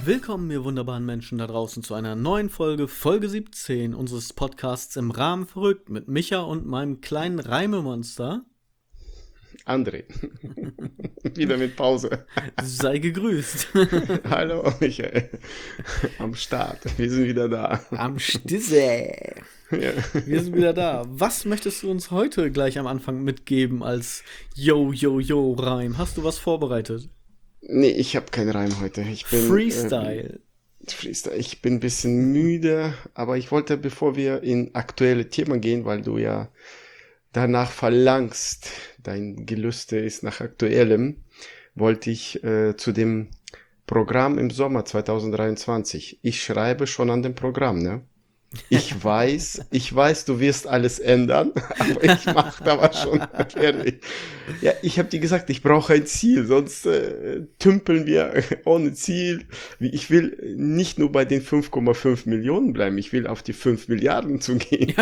Willkommen, ihr wunderbaren Menschen da draußen, zu einer neuen Folge, Folge 17 unseres Podcasts im Rahmen verrückt mit Micha und meinem kleinen Reimemonster. André. Wieder mit Pause. Sei gegrüßt. Hallo Michael. Am Start. Wir sind wieder da. Am Stisse. Ja. Wir sind wieder da. Was möchtest du uns heute gleich am Anfang mitgeben als Yo-Yo-Yo-Reim? Hast du was vorbereitet? Nee, ich habe keinen Reim heute. Ich bin, Freestyle. Freestyle. Ich bin ein bisschen müde, aber ich wollte, bevor wir in aktuelle Themen gehen, weil du ja danach verlangst, dein Gelüste ist nach Aktuellem, wollte ich zu dem Programm im Sommer 2023. Ich schreibe schon an dem Programm, ne? Ich weiß, du wirst alles ändern, aber ich mache da was schon fertig. Ja, ich habe dir gesagt, ich brauche ein Ziel, sonst tümpeln wir ohne Ziel. Ich will nicht nur bei den 5,5 Millionen bleiben, ich will auf die 5 Milliarden zugehen.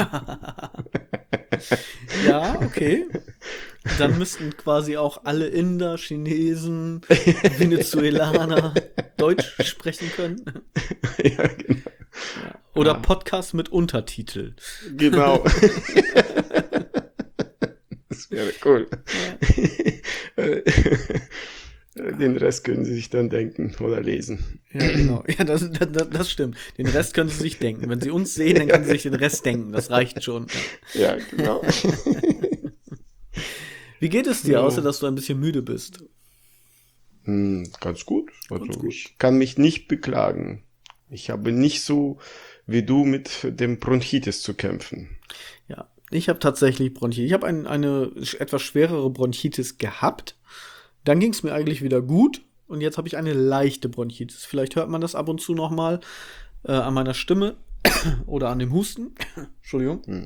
Ja, okay. Dann müssten quasi auch alle Inder, Chinesen, Venezuelaner Deutsch sprechen können. Ja, genau. Ja. Oder Podcast mit Untertitel. Genau. Das wäre cool. Ja. Den Rest können sie sich dann denken oder lesen. Ja, genau. Ja, das stimmt. Den Rest können sie sich denken. Wenn sie uns sehen, dann können sie sich den Rest denken. Das reicht schon. Ja, genau. Wie geht es dir, außer dass du ein bisschen müde bist? Ganz gut. Also Ganz gut. Ich kann mich nicht beklagen. Ich habe nicht so wie du mit dem Bronchitis zu kämpfen. Ja, ich habe tatsächlich Bronchitis. Ich habe eine etwas schwerere Bronchitis gehabt. Dann ging es mir eigentlich wieder gut. Und jetzt habe ich eine leichte Bronchitis. Vielleicht hört man das ab und zu noch mal an meiner Stimme oder an dem Husten. Entschuldigung.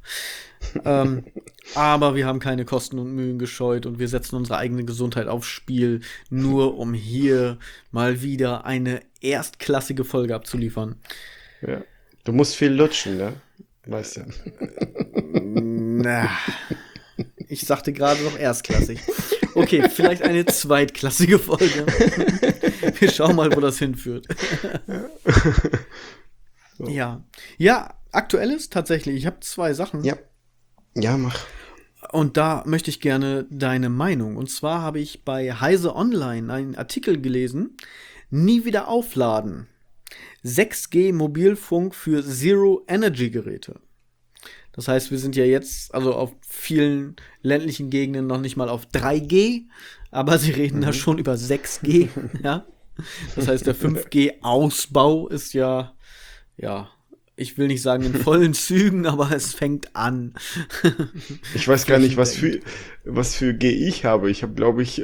Aber wir haben keine Kosten und Mühen gescheut und wir setzen unsere eigene Gesundheit aufs Spiel, nur um hier mal wieder eine erstklassige Folge abzuliefern. Ja. Du musst viel lutschen, ne? Weißt ja. Na, ich sagte gerade noch erstklassig. Okay, vielleicht eine zweitklassige Folge. Wir schauen mal, wo das hinführt. So. Ja, aktuelles tatsächlich. Ich habe 2 Sachen. Ja, mach. Und da möchte ich gerne deine Meinung. Und zwar habe ich bei Heise Online einen Artikel gelesen. Nie wieder aufladen. 6G Mobilfunk für Zero-Energy-Geräte. Das heißt, wir sind ja jetzt, also auf vielen ländlichen Gegenden noch nicht mal auf 3G, aber sie reden da schon über 6G. Ja? Das heißt, der 5G-Ausbau ist ja, ich will nicht sagen in vollen Zügen, aber es fängt an. Ich weiß gar nicht, was für G ich habe. Ich habe, glaube ich,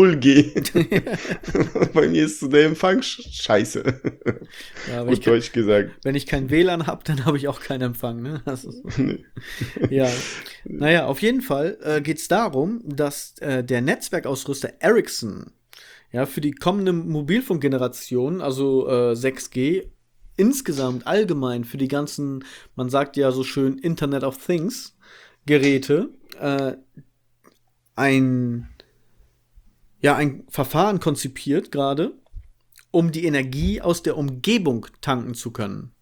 0G. Bei mir ist so der Empfang scheiße. Ja, Gut Deutsch gesagt. Wenn ich kein WLAN habe, dann habe ich auch keinen Empfang. Ne? Das ist, Nee. ja. Naja, auf jeden Fall geht es darum, dass der Netzwerkausrüster Ericsson für die kommende Mobilfunkgeneration, also 6G, insgesamt allgemein für die ganzen, man sagt ja so schön Internet of Things Geräte, ein Verfahren konzipiert gerade, um die Energie aus der Umgebung tanken zu können.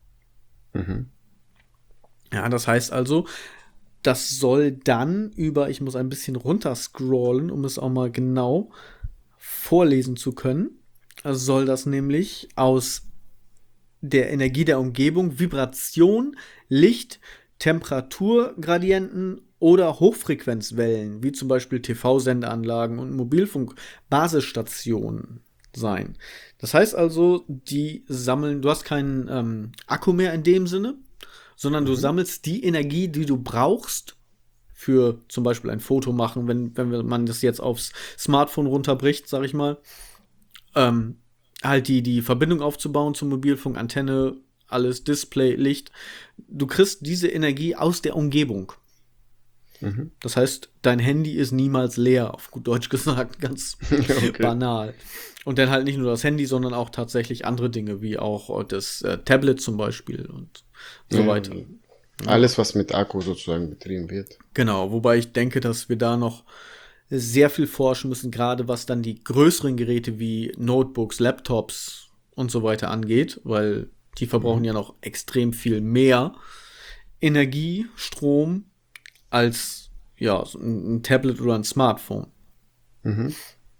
Ja, das heißt also, das soll dann ich muss ein bisschen runterscrollen, um es auch mal genau vorlesen zu können, also soll das nämlich aus der Energie der Umgebung Vibration, Licht, Temperaturgradienten oder Hochfrequenzwellen, wie zum Beispiel TV-Sendeanlagen und Mobilfunk-Basisstationen sein. Das heißt also, du hast keinen Akku mehr in dem Sinne, sondern du sammelst die Energie, die du brauchst für zum Beispiel ein Foto machen, wenn man das jetzt aufs Smartphone runterbricht, sag ich mal, halt die Verbindung aufzubauen zum Mobilfunk, Antenne, alles, Display, Licht. Du kriegst diese Energie aus der Umgebung. Das heißt, dein Handy ist niemals leer, auf gut Deutsch gesagt, ganz banal. Und dann halt nicht nur das Handy, sondern auch tatsächlich andere Dinge, wie auch das Tablet zum Beispiel und so weiter. Alles, was mit Akku sozusagen betrieben wird. Genau, wobei ich denke, dass wir da noch sehr viel forschen müssen, gerade was dann die größeren Geräte wie Notebooks, Laptops und so weiter angeht, weil die verbrauchen ja noch extrem viel mehr Energie, Strom als ja, so ein Tablet oder ein Smartphone. Mhm.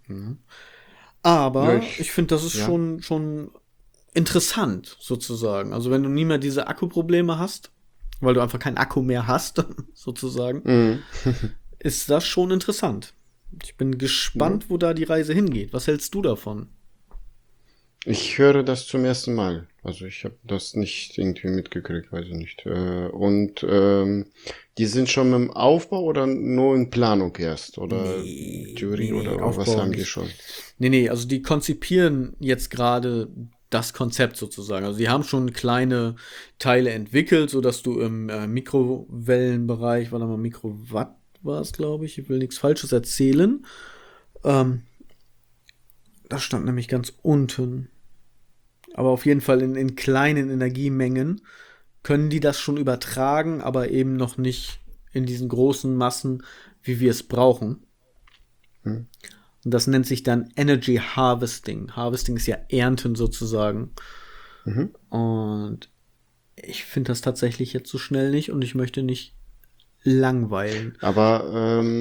Ja, Aber ich finde, das ist schon interessant, sozusagen. Also wenn du nie mehr diese Akkuprobleme hast, weil du einfach keinen Akku mehr hast, sozusagen, Mhm. ist das schon interessant. Ich bin gespannt, wo da die Reise hingeht. Was hältst du davon? Ich höre das zum ersten Mal. Also ich habe das nicht irgendwie mitgekriegt, weiß ich nicht. Und die sind schon im Aufbau oder nur in Planung erst? Oder Theorie oder was Aufbau haben die nicht. schon? Nee, also die konzipieren jetzt gerade das Konzept sozusagen. Also die haben schon kleine Teile entwickelt, sodass du im Mikrowellenbereich, warte mal, Mikrowatt war es, glaube ich will nichts Falsches erzählen. Ähm, Das stand nämlich ganz unten. Aber auf jeden Fall in kleinen Energiemengen können die das schon übertragen, aber eben noch nicht in diesen großen Massen, wie wir es brauchen. Hm. Und das nennt sich dann Energy Harvesting. Harvesting ist ja Ernten sozusagen. Mhm. Und ich finde das tatsächlich jetzt so schnell nicht und ich möchte nicht langweilen. Aber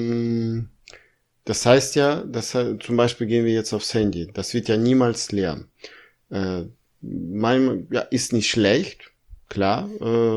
das heißt ja, zum Beispiel gehen wir jetzt aufs Handy. Das wird ja niemals leer. Ist nicht schlecht, klar.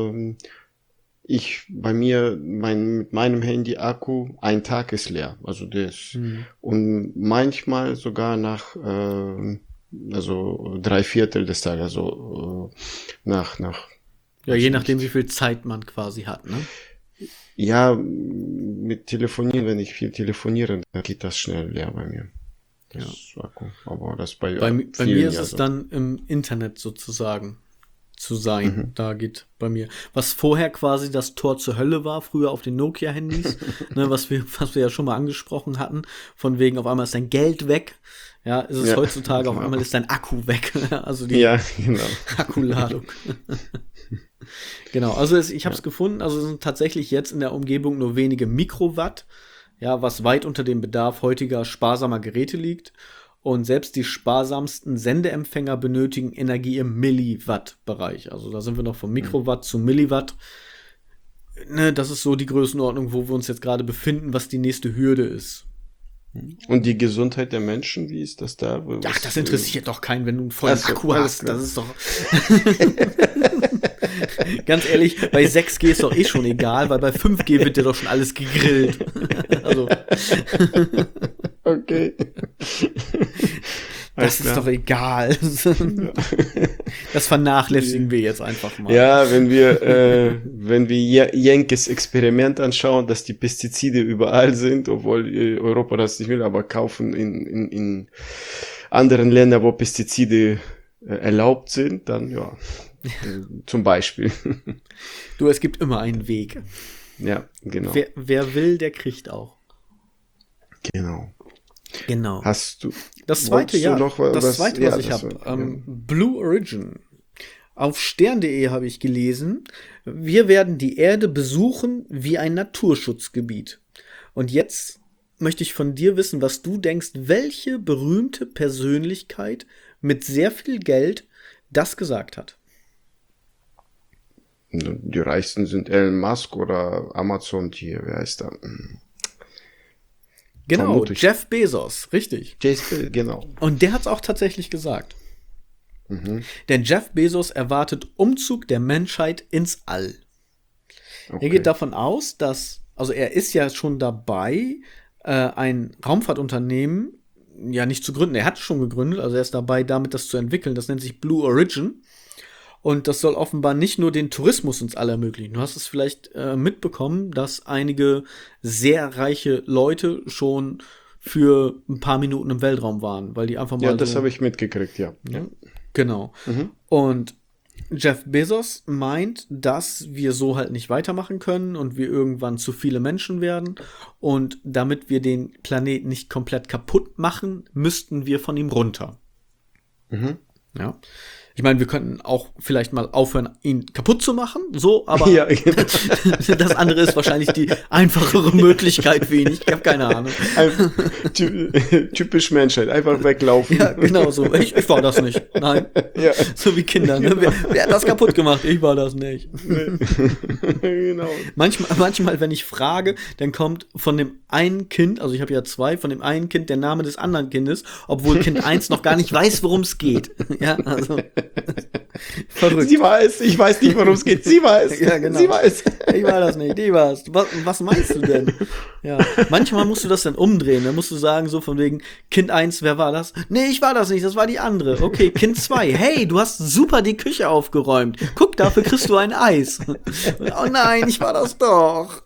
Mit meinem Handy Akku, ein Tag ist leer. Also und manchmal sogar nach, also 3/4 des Tages, also nach, Ja, weiß je ich nachdem, wie nicht. viel Zeit man quasi hat, ne? Ja, mit Telefonieren, wenn ich viel telefoniere, dann geht das schnell leer bei mir. Das Akku. Aber das bei Bei mir vielen ist ja es so. dann im Internet sozusagen zu sein. Da geht bei mir. Was vorher quasi das Tor zur Hölle war, früher auf den Nokia-Handys, ne, was wir ja schon mal angesprochen hatten, von wegen auf einmal ist dein Geld weg. Ja, ist es Ja, heutzutage auf genau. einmal ist dein Akku weg. Also die Ja, genau. Akkuladung. Genau, also ich habe Ja. es gefunden, also es sind tatsächlich jetzt in der Umgebung nur wenige Mikrowatt, ja, was weit unter dem Bedarf heutiger sparsamer Geräte liegt. Und selbst die sparsamsten Sendeempfänger benötigen Energie im Milliwatt-Bereich. Also da sind wir noch von Mikrowatt zu Milliwatt. Ne, das ist so die Größenordnung, wo wir uns jetzt gerade befinden, was die nächste Hürde ist. Und die Gesundheit der Menschen, wie ist das da? Ach, das interessiert doch keinen, wenn du einen vollen Ach so, Akku alles hast. klar. Das ist doch. Ganz ehrlich, bei 6G ist doch eh schon egal, weil bei 5G wird dir doch schon alles gegrillt. Also, Okay. das ist doch egal. Das vernachlässigen wir jetzt einfach mal. Ja, wenn wir Jenkes Experiment anschauen, dass die Pestizide überall sind, obwohl Europa das nicht will, aber kaufen in anderen Ländern, wo Pestizide erlaubt sind, dann ja, zum Beispiel. Du, es gibt immer einen Weg. Ja, genau. Wer will, der kriegt auch. Genau. Genau. Hast du Das zweite, wolltest du ja. noch Das zweite, was ich das habe. war- ja. Blue Origin. Auf stern.de habe ich gelesen, wir werden die Erde besuchen wie ein Naturschutzgebiet. Und jetzt möchte ich von dir wissen, was du denkst, welche berühmte Persönlichkeit mit sehr viel Geld das gesagt hat. Die reichsten sind Elon Musk oder Amazon hier, wer heißt da? Genau, Vermutlich. Jeff Bezos, richtig. Jace, genau. Und der hat es auch tatsächlich gesagt. Denn Jeff Bezos erwartet Umzug der Menschheit ins All. Er Okay. geht davon aus, also er ist ja schon dabei, ein Raumfahrtunternehmen ja nicht zu gründen. Er hat es schon gegründet, also er ist dabei, damit das zu entwickeln. Das nennt sich Blue Origin. Und das soll offenbar nicht nur den Tourismus ins All ermöglichen. Du hast es vielleicht mitbekommen, dass einige sehr reiche Leute schon für ein paar Minuten im Weltraum waren, weil die einfach mal Ja, das so, habe ich mitgekriegt, ja. ja, genau. Und Jeff Bezos meint, dass wir so halt nicht weitermachen können und wir irgendwann zu viele Menschen werden. Und damit wir den Planeten nicht komplett kaputt machen, müssten wir von ihm runter. Ja. Ich meine, wir könnten auch vielleicht mal aufhören, ihn kaputt zu machen, so, aber Ja, genau. das andere ist wahrscheinlich die einfachere Möglichkeit für ihn. Ich habe keine Ahnung. Typisch Menschheit, einfach weglaufen. Ja, genau so. Ich war das nicht. Nein. Ja. So wie Kinder, ne? Wer hat das kaputt gemacht? Ich war das nicht. Genau. Manchmal, wenn ich frage, dann kommt von dem einen Kind, also ich habe ja 2, von dem einen Kind der Name des anderen Kindes, obwohl Kind 1 noch gar nicht weiß, worum es geht. Ja, also verrückt. Sie weiß, ich weiß nicht, worum es geht. Sie weiß. Ja, genau. Sie weiß. Ich war das nicht, die war's. Was meinst du denn? Ja. Manchmal musst du das dann umdrehen. Dann musst du sagen, so von wegen, Kind 1, wer war das? Nee, ich war das nicht, das war die andere. Okay, Kind 2, hey, du hast super die Küche aufgeräumt. Guck, dafür kriegst du ein Eis. Oh nein, ich war das doch.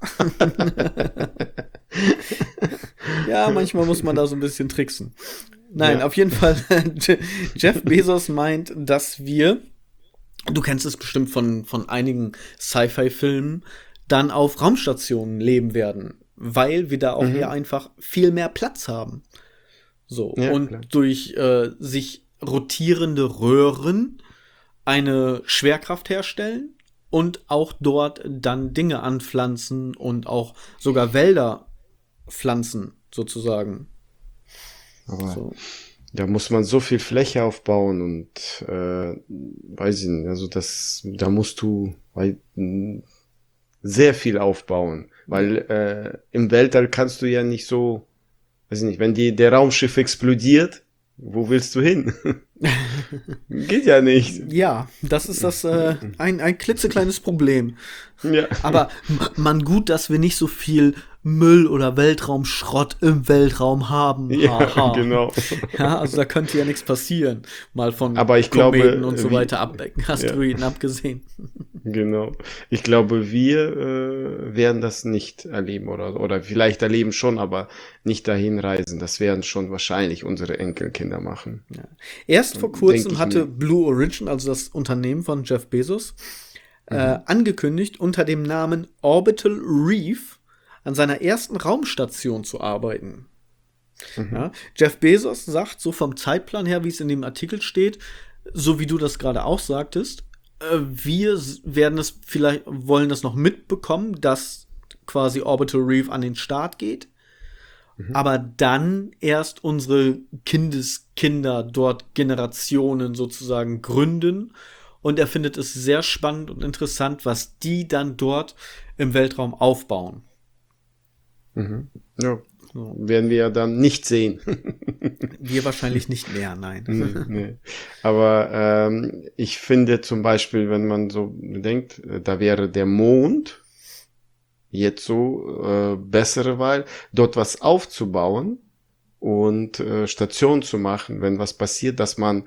Ja, manchmal muss man da so ein bisschen tricksen. Nein, Ja. auf jeden Fall, Jeff Bezos meint, dass wir, du kennst es bestimmt von einigen Sci-Fi-Filmen, dann auf Raumstationen leben werden, weil wir da auch hier einfach viel mehr Platz haben. So, Ja, und klar. durch sich rotierende Röhren eine Schwerkraft herstellen und auch dort dann Dinge anpflanzen und auch sogar Wälder pflanzen, sozusagen. Aber So. da muss man so viel Fläche aufbauen und weiß ich nicht, also da musst du sehr viel aufbauen, weil im Weltall kannst du ja nicht so, weiß ich nicht, wenn der Raumschiff explodiert, wo willst du hin? Geht ja nicht. Ja, das ist ein klitzekleines Problem. Ja. Aber man gut, dass wir nicht so viel Müll oder Weltraumschrott im Weltraum haben. Ja, Haha. genau. Ja, also da könnte ja nichts passieren. Mal von Aber ich Kometen glaube, und so weiter Asteroiden abgesehen. Genau. Ich glaube, wir werden das nicht erleben oder vielleicht erleben schon, aber nicht dahin reisen. Das werden schon wahrscheinlich unsere Enkelkinder machen. Erst vor Denk kurzem ich hatte mir. Blue Origin, also das Unternehmen von Jeff Bezos, angekündigt, unter dem Namen Orbital Reef an seiner ersten Raumstation zu arbeiten. Ja, Jeff Bezos sagt, so vom Zeitplan her, wie es in dem Artikel steht, so wie du das gerade auch sagtest, wir wollen das noch mitbekommen, dass quasi Orbital Reef an den Start geht, aber dann erst unsere Kindeskinder dort Generationen sozusagen gründen. Und er findet es sehr spannend und interessant, was die dann dort im Weltraum aufbauen. Ja. So. Werden wir ja dann nicht sehen. Wir wahrscheinlich nicht mehr, nein. Nee. Aber ich finde zum Beispiel, wenn man so denkt, da wäre der Mond jetzt so bessere Wahl, dort was aufzubauen und Station zu machen, wenn was passiert, dass man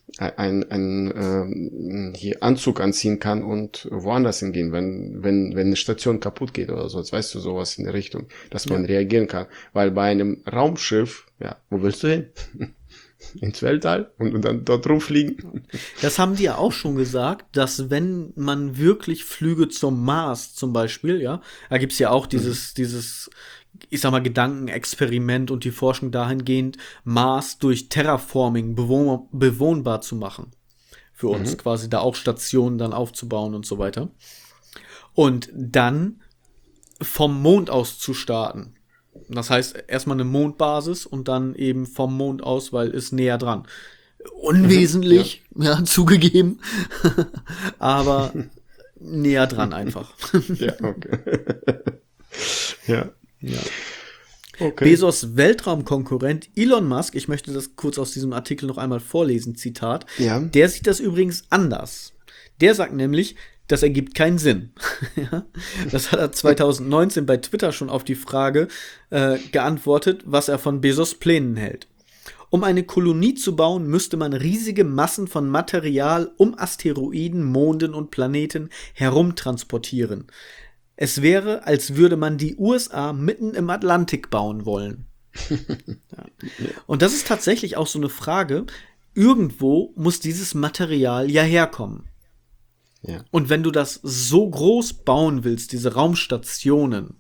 hier Anzug anziehen kann und woanders hingehen, wenn eine Station kaputt geht oder so, jetzt weißt du, sowas in der Richtung, dass man reagieren kann. Weil bei einem Raumschiff, ja, wo willst du hin? Ins Weltall und dann dort rumfliegen. Das haben die ja auch schon gesagt, dass wenn man wirklich Flüge zum Mars zum Beispiel, ja, da gibt's ja auch dieses, ich sag mal, Gedankenexperiment und die Forschung dahingehend, Mars durch Terraforming bewohnbar zu machen. Für uns quasi da auch Stationen dann aufzubauen und so weiter. Und dann vom Mond aus zu starten. Das heißt, erstmal eine Mondbasis und dann eben vom Mond aus, weil ist näher dran. Unwesentlich, ja, zugegeben. Aber näher dran einfach. Ja, okay. Ja. Ja. Okay. Bezos Weltraumkonkurrent Elon Musk, ich möchte das kurz aus diesem Artikel noch einmal vorlesen, Zitat, Ja. der sieht das übrigens anders. Der sagt nämlich, das ergibt keinen Sinn. Ja? Das hat er 2019 bei Twitter schon auf die Frage geantwortet, was er von Bezos Plänen hält. Um eine Kolonie zu bauen, müsste man riesige Massen von Material um Asteroiden, Monden und Planeten herumtransportieren. Es wäre, als würde man die USA mitten im Atlantik bauen wollen. Ja. Und das ist tatsächlich auch so eine Frage. Irgendwo muss dieses Material ja herkommen. Ja. Und wenn du das so groß bauen willst, diese Raumstationen,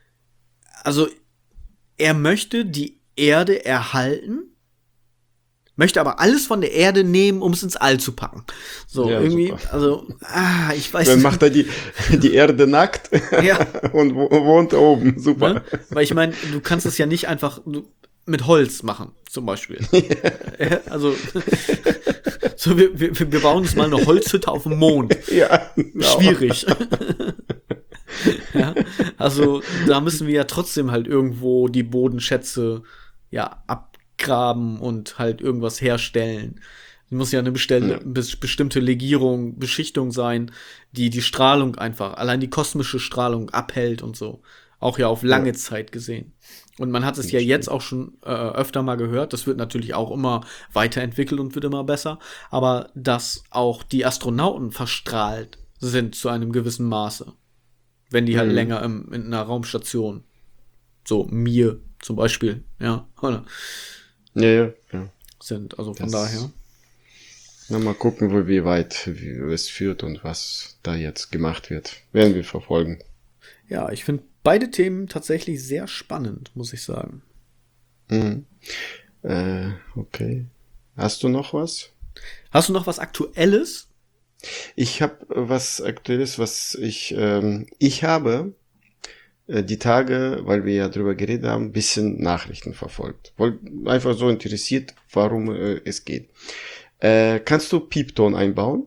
also er möchte die Erde erhalten möchte aber alles von der Erde nehmen, um es ins All zu packen. So, Ja, irgendwie, super. also, ich weiß Dann nicht. macht er die Erde nackt Ja. und wohnt oben. Super. Ne? Weil ich meine, du kannst es ja nicht einfach mit Holz machen, zum Beispiel. Also, so, wir bauen uns mal eine Holzhütte auf dem Mond. Ja, genau. Schwierig. Ja, also da müssen wir ja trotzdem halt irgendwo die Bodenschätze ja abgraben und halt irgendwas herstellen. Es muss ja eine bestimmte Legierung, Beschichtung sein, die die Strahlung einfach, allein die kosmische Strahlung abhält und so. Auch ja auf lange Zeit gesehen. Und man hat es ja jetzt auch schon öfter mal gehört, das wird natürlich auch immer weiterentwickelt und wird immer besser, aber dass auch die Astronauten verstrahlt sind zu einem gewissen Maße. Wenn die halt länger in einer Raumstation, so Mir zum Beispiel, ja, oder Ja. sind. Also von daher. Na, mal gucken, wie weit es führt und was da jetzt gemacht wird. Werden wir verfolgen. Ja, ich finde beide Themen tatsächlich sehr spannend, muss ich sagen. Okay. Hast du noch was? Hast du noch was Aktuelles? Ich habe was Aktuelles, was ich habe die Tage, weil wir ja drüber geredet haben, ein bisschen Nachrichten verfolgt. Einfach so interessiert, warum es geht. Kannst du Piepton einbauen?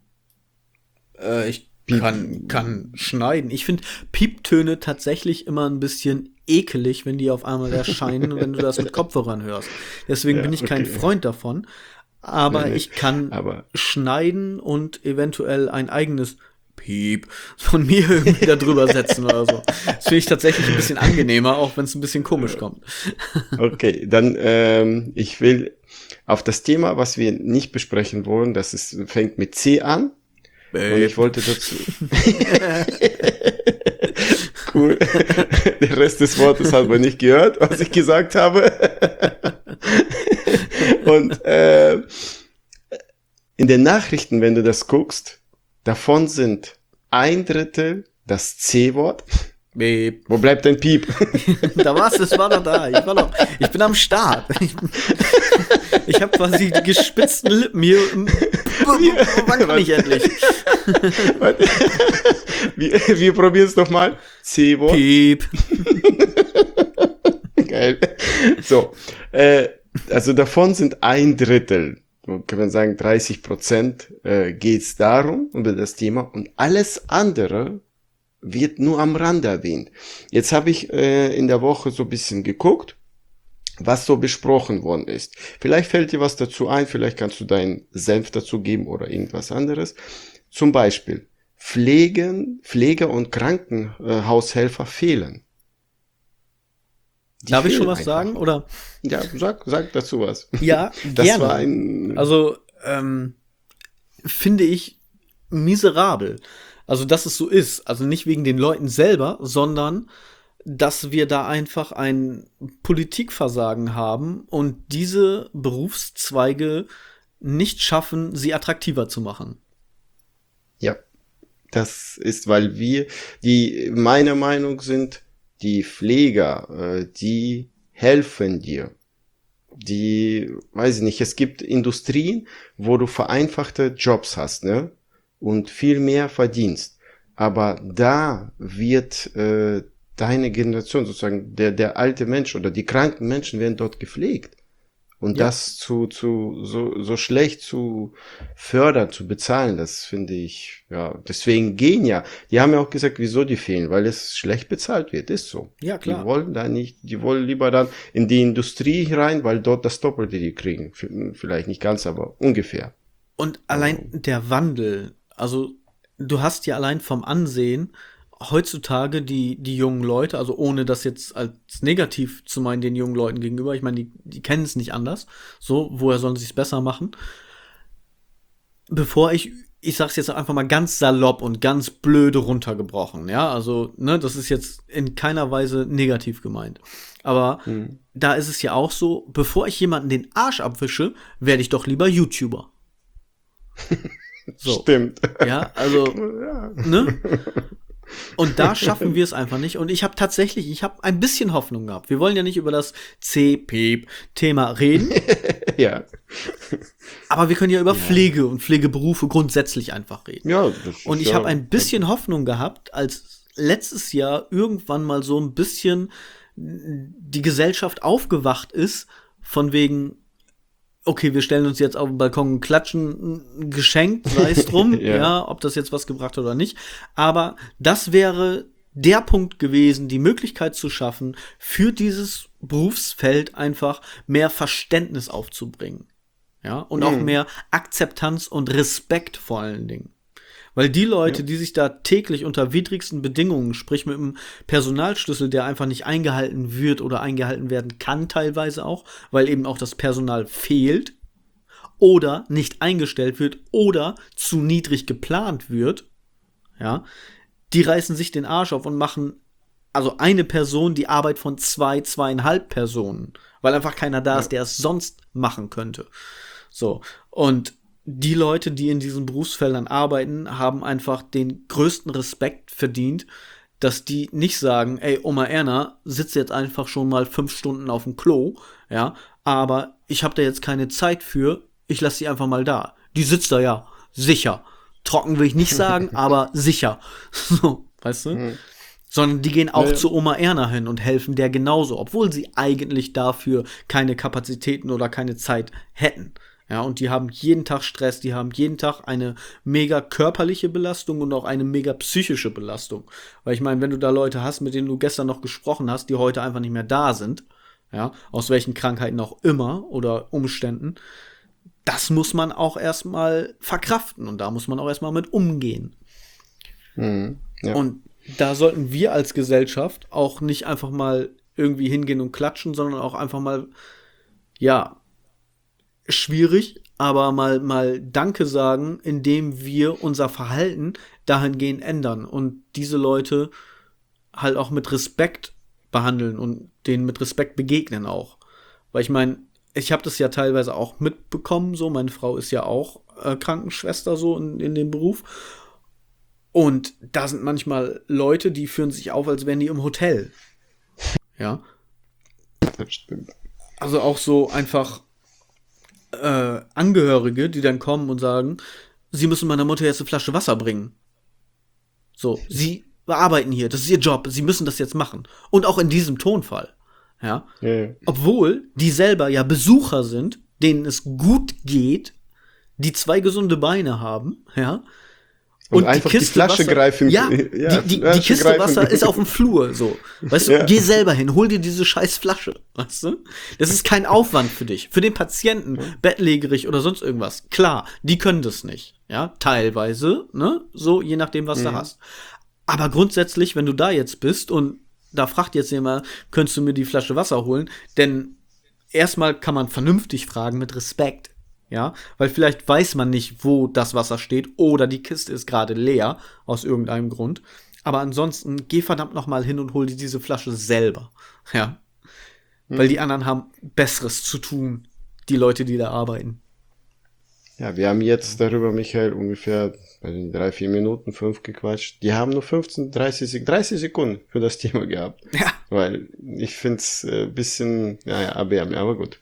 Ich kann schneiden. Ich finde Pieptöne tatsächlich immer ein bisschen ekelig, wenn die auf einmal erscheinen, wenn du das mit Kopfhörern hörst. Deswegen bin ich kein Freund davon. Aber ich kann schneiden und eventuell ein eigenes Piep von mir irgendwie da drüber setzen oder so. Das finde ich tatsächlich ein bisschen angenehmer, auch wenn es ein bisschen komisch kommt. Okay, dann ich will auf das Thema, was wir nicht besprechen wollen, fängt mit C an. Und ich wollte dazu... Cool. Der Rest des Wortes hat man nicht gehört, was ich gesagt habe. Und in den Nachrichten, wenn du das guckst, davon sind 1/3 das C-Wort. Beep. Wo bleibt dein Piep? Da war's, es war doch da. Ich bin am Start. Ich habe quasi die gespitzten Lippen hier. Wann kann ich endlich? Wir probieren es nochmal. C-Wort. Piep. Geil. So, also davon sind 1/3, kann man sagen 30%, geht's darum, über das Thema, und alles andere wird nur am Rande erwähnt. Jetzt habe ich in der Woche so ein bisschen geguckt, was so besprochen worden ist. Vielleicht fällt dir was dazu ein, vielleicht kannst du deinen Senf dazu geben oder irgendwas anderes. Zum Beispiel, Pfleger und Krankenhaushelfer fehlen. Darf ich schon was sagen? Oder? Ja, sag dazu was. Ja, das gerne. War ein also, finde ich miserabel. Also, dass es so ist. Also nicht wegen den Leuten selber, sondern dass wir da einfach ein Politikversagen haben und diese Berufszweige nicht schaffen, sie attraktiver zu machen. Ja, das ist, weil die meiner Meinung sind, die Pfleger, die helfen dir. Weiß ich nicht, es gibt Industrien, wo du vereinfachte Jobs hast, ne? Und viel mehr verdienst. Aber da wird deine Generation, sozusagen der alte Mensch oder die kranken Menschen werden dort gepflegt. Und das so schlecht zu fördern, zu bezahlen, das finde ich, ja, deswegen gehen ja. Die haben ja auch gesagt, wieso die fehlen, weil es schlecht bezahlt wird, ist so. Ja, klar. Die wollen lieber dann in die Industrie rein, weil dort das Doppelte die kriegen. Vielleicht nicht ganz, aber ungefähr. Und allein der Wandel, also du hast ja allein vom Ansehen heutzutage die jungen Leute, also ohne das jetzt als negativ zu meinen den jungen Leuten gegenüber, ich meine, die kennen es nicht anders, so, woher sollen sie es besser machen? Bevor ich sag's jetzt einfach mal ganz salopp und ganz blöde runtergebrochen, ja, also, ne, das ist jetzt in keiner Weise negativ gemeint. Aber da ist es ja auch so, bevor ich jemanden den Arsch abwische, werde ich doch lieber YouTuber. So. Stimmt. Ja, also, ne? Und da schaffen wir es einfach nicht. Und ich habe ein bisschen Hoffnung gehabt. Wir wollen ja nicht über das CP-Thema reden. Ja. Aber wir können ja über Pflege und Pflegeberufe grundsätzlich einfach reden. Ja, das ist Und ich habe ein bisschen Hoffnung gehabt, als letztes Jahr irgendwann mal so ein bisschen die Gesellschaft aufgewacht ist, von wegen, okay, wir stellen uns jetzt auf den Balkon und klatschen ein Geschenk, sei es drum, ja, ob das jetzt was gebracht hat oder nicht. Aber das wäre der Punkt gewesen, die Möglichkeit zu schaffen, für dieses Berufsfeld einfach mehr Verständnis aufzubringen. Ja, und auch mehr Akzeptanz und Respekt vor allen Dingen. Weil die Leute, die sich da täglich unter widrigsten Bedingungen, sprich mit einem Personalschlüssel, der einfach nicht eingehalten wird oder eingehalten werden kann teilweise auch, weil eben auch das Personal fehlt oder nicht eingestellt wird oder zu niedrig geplant wird, ja, die reißen sich den Arsch auf und machen also eine Person die Arbeit von 2,5 Personen, weil einfach keiner da ist, der es sonst machen könnte. So, und die Leute, die in diesen Berufsfeldern arbeiten, haben einfach den größten Respekt verdient, dass die nicht sagen, ey, Oma Erna sitzt jetzt einfach schon mal 5 Stunden auf dem Klo, ja, aber ich habe da jetzt keine Zeit für, ich lasse sie einfach mal da. Die sitzt da ja, sicher. Trocken will ich nicht sagen, aber sicher. So, weißt du? Sondern die gehen auch zu Oma Erna hin und helfen der genauso, obwohl sie eigentlich dafür keine Kapazitäten oder keine Zeit hätten. Ja, und die haben jeden Tag Stress, die haben jeden Tag eine mega körperliche Belastung und auch eine mega psychische Belastung. Weil ich meine, wenn du da Leute hast, mit denen du gestern noch gesprochen hast, die heute einfach nicht mehr da sind, ja, aus welchen Krankheiten auch immer oder Umständen, das muss man auch erstmal verkraften und da muss man auch erstmal mit umgehen. Und da sollten wir als Gesellschaft auch nicht einfach mal irgendwie hingehen und klatschen, sondern auch einfach mal, ja, schwierig, aber mal Danke sagen, indem wir unser Verhalten dahingehend ändern und diese Leute halt auch mit Respekt behandeln und denen mit Respekt begegnen auch. Weil ich meine, ich habe das ja teilweise auch mitbekommen, so, meine Frau ist ja auch Krankenschwester so in dem Beruf. Und da sind manchmal Leute, die führen sich auf, als wären die im Hotel. Ja. Das stimmt. Also auch so einfach Angehörige, die dann kommen und sagen, sie müssen meiner Mutter jetzt eine Flasche Wasser bringen. So, sie arbeiten hier, das ist ihr Job, sie müssen das jetzt machen. Und auch in diesem Tonfall. Ja. Obwohl die selber ja Besucher sind, denen es gut geht, die 2 gesunde Beine haben, ja. Und einfach die Flasche Wasser, greifen. Ja, die Kiste Wasser ist auf dem Flur, so. Weißt du, geh selber hin, hol dir diese scheiß Flasche, weißt du? Das ist kein Aufwand für dich. Für den Patienten, bettlägerig oder sonst irgendwas. Klar, die können das nicht, ja, teilweise, ne, so, je nachdem, was du hast. Aber grundsätzlich, wenn du da jetzt bist und da fragt jetzt jemand, könntest du mir die Flasche Wasser holen? Denn erstmal kann man vernünftig fragen mit Respekt. Ja, weil vielleicht weiß man nicht, wo das Wasser steht oder die Kiste ist gerade leer, aus irgendeinem Grund. Aber ansonsten, geh verdammt noch mal hin und hol dir diese Flasche selber. Ja, weil die anderen haben Besseres zu tun, die Leute, die da arbeiten. Ja, wir haben jetzt darüber, Michael, ungefähr 3-4 Minuten, 5 gequatscht. Die haben nur 30 Sekunden für das Thema gehabt. Ja. Weil ich finde es ein bisschen, erbärmlich, aber gut.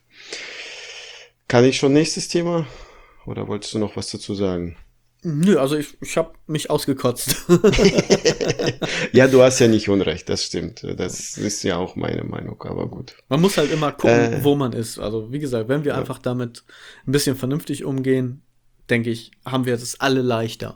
Kann ich schon nächstes Thema? Oder wolltest du noch was dazu sagen? Nö, also ich habe mich ausgekotzt. Ja, du hast ja nicht Unrecht, das stimmt. Das ist ja auch meine Meinung, aber gut. Man muss halt immer gucken, wo man ist. Also wie gesagt, wenn wir einfach damit ein bisschen vernünftig umgehen, denke ich, haben wir das alle leichter.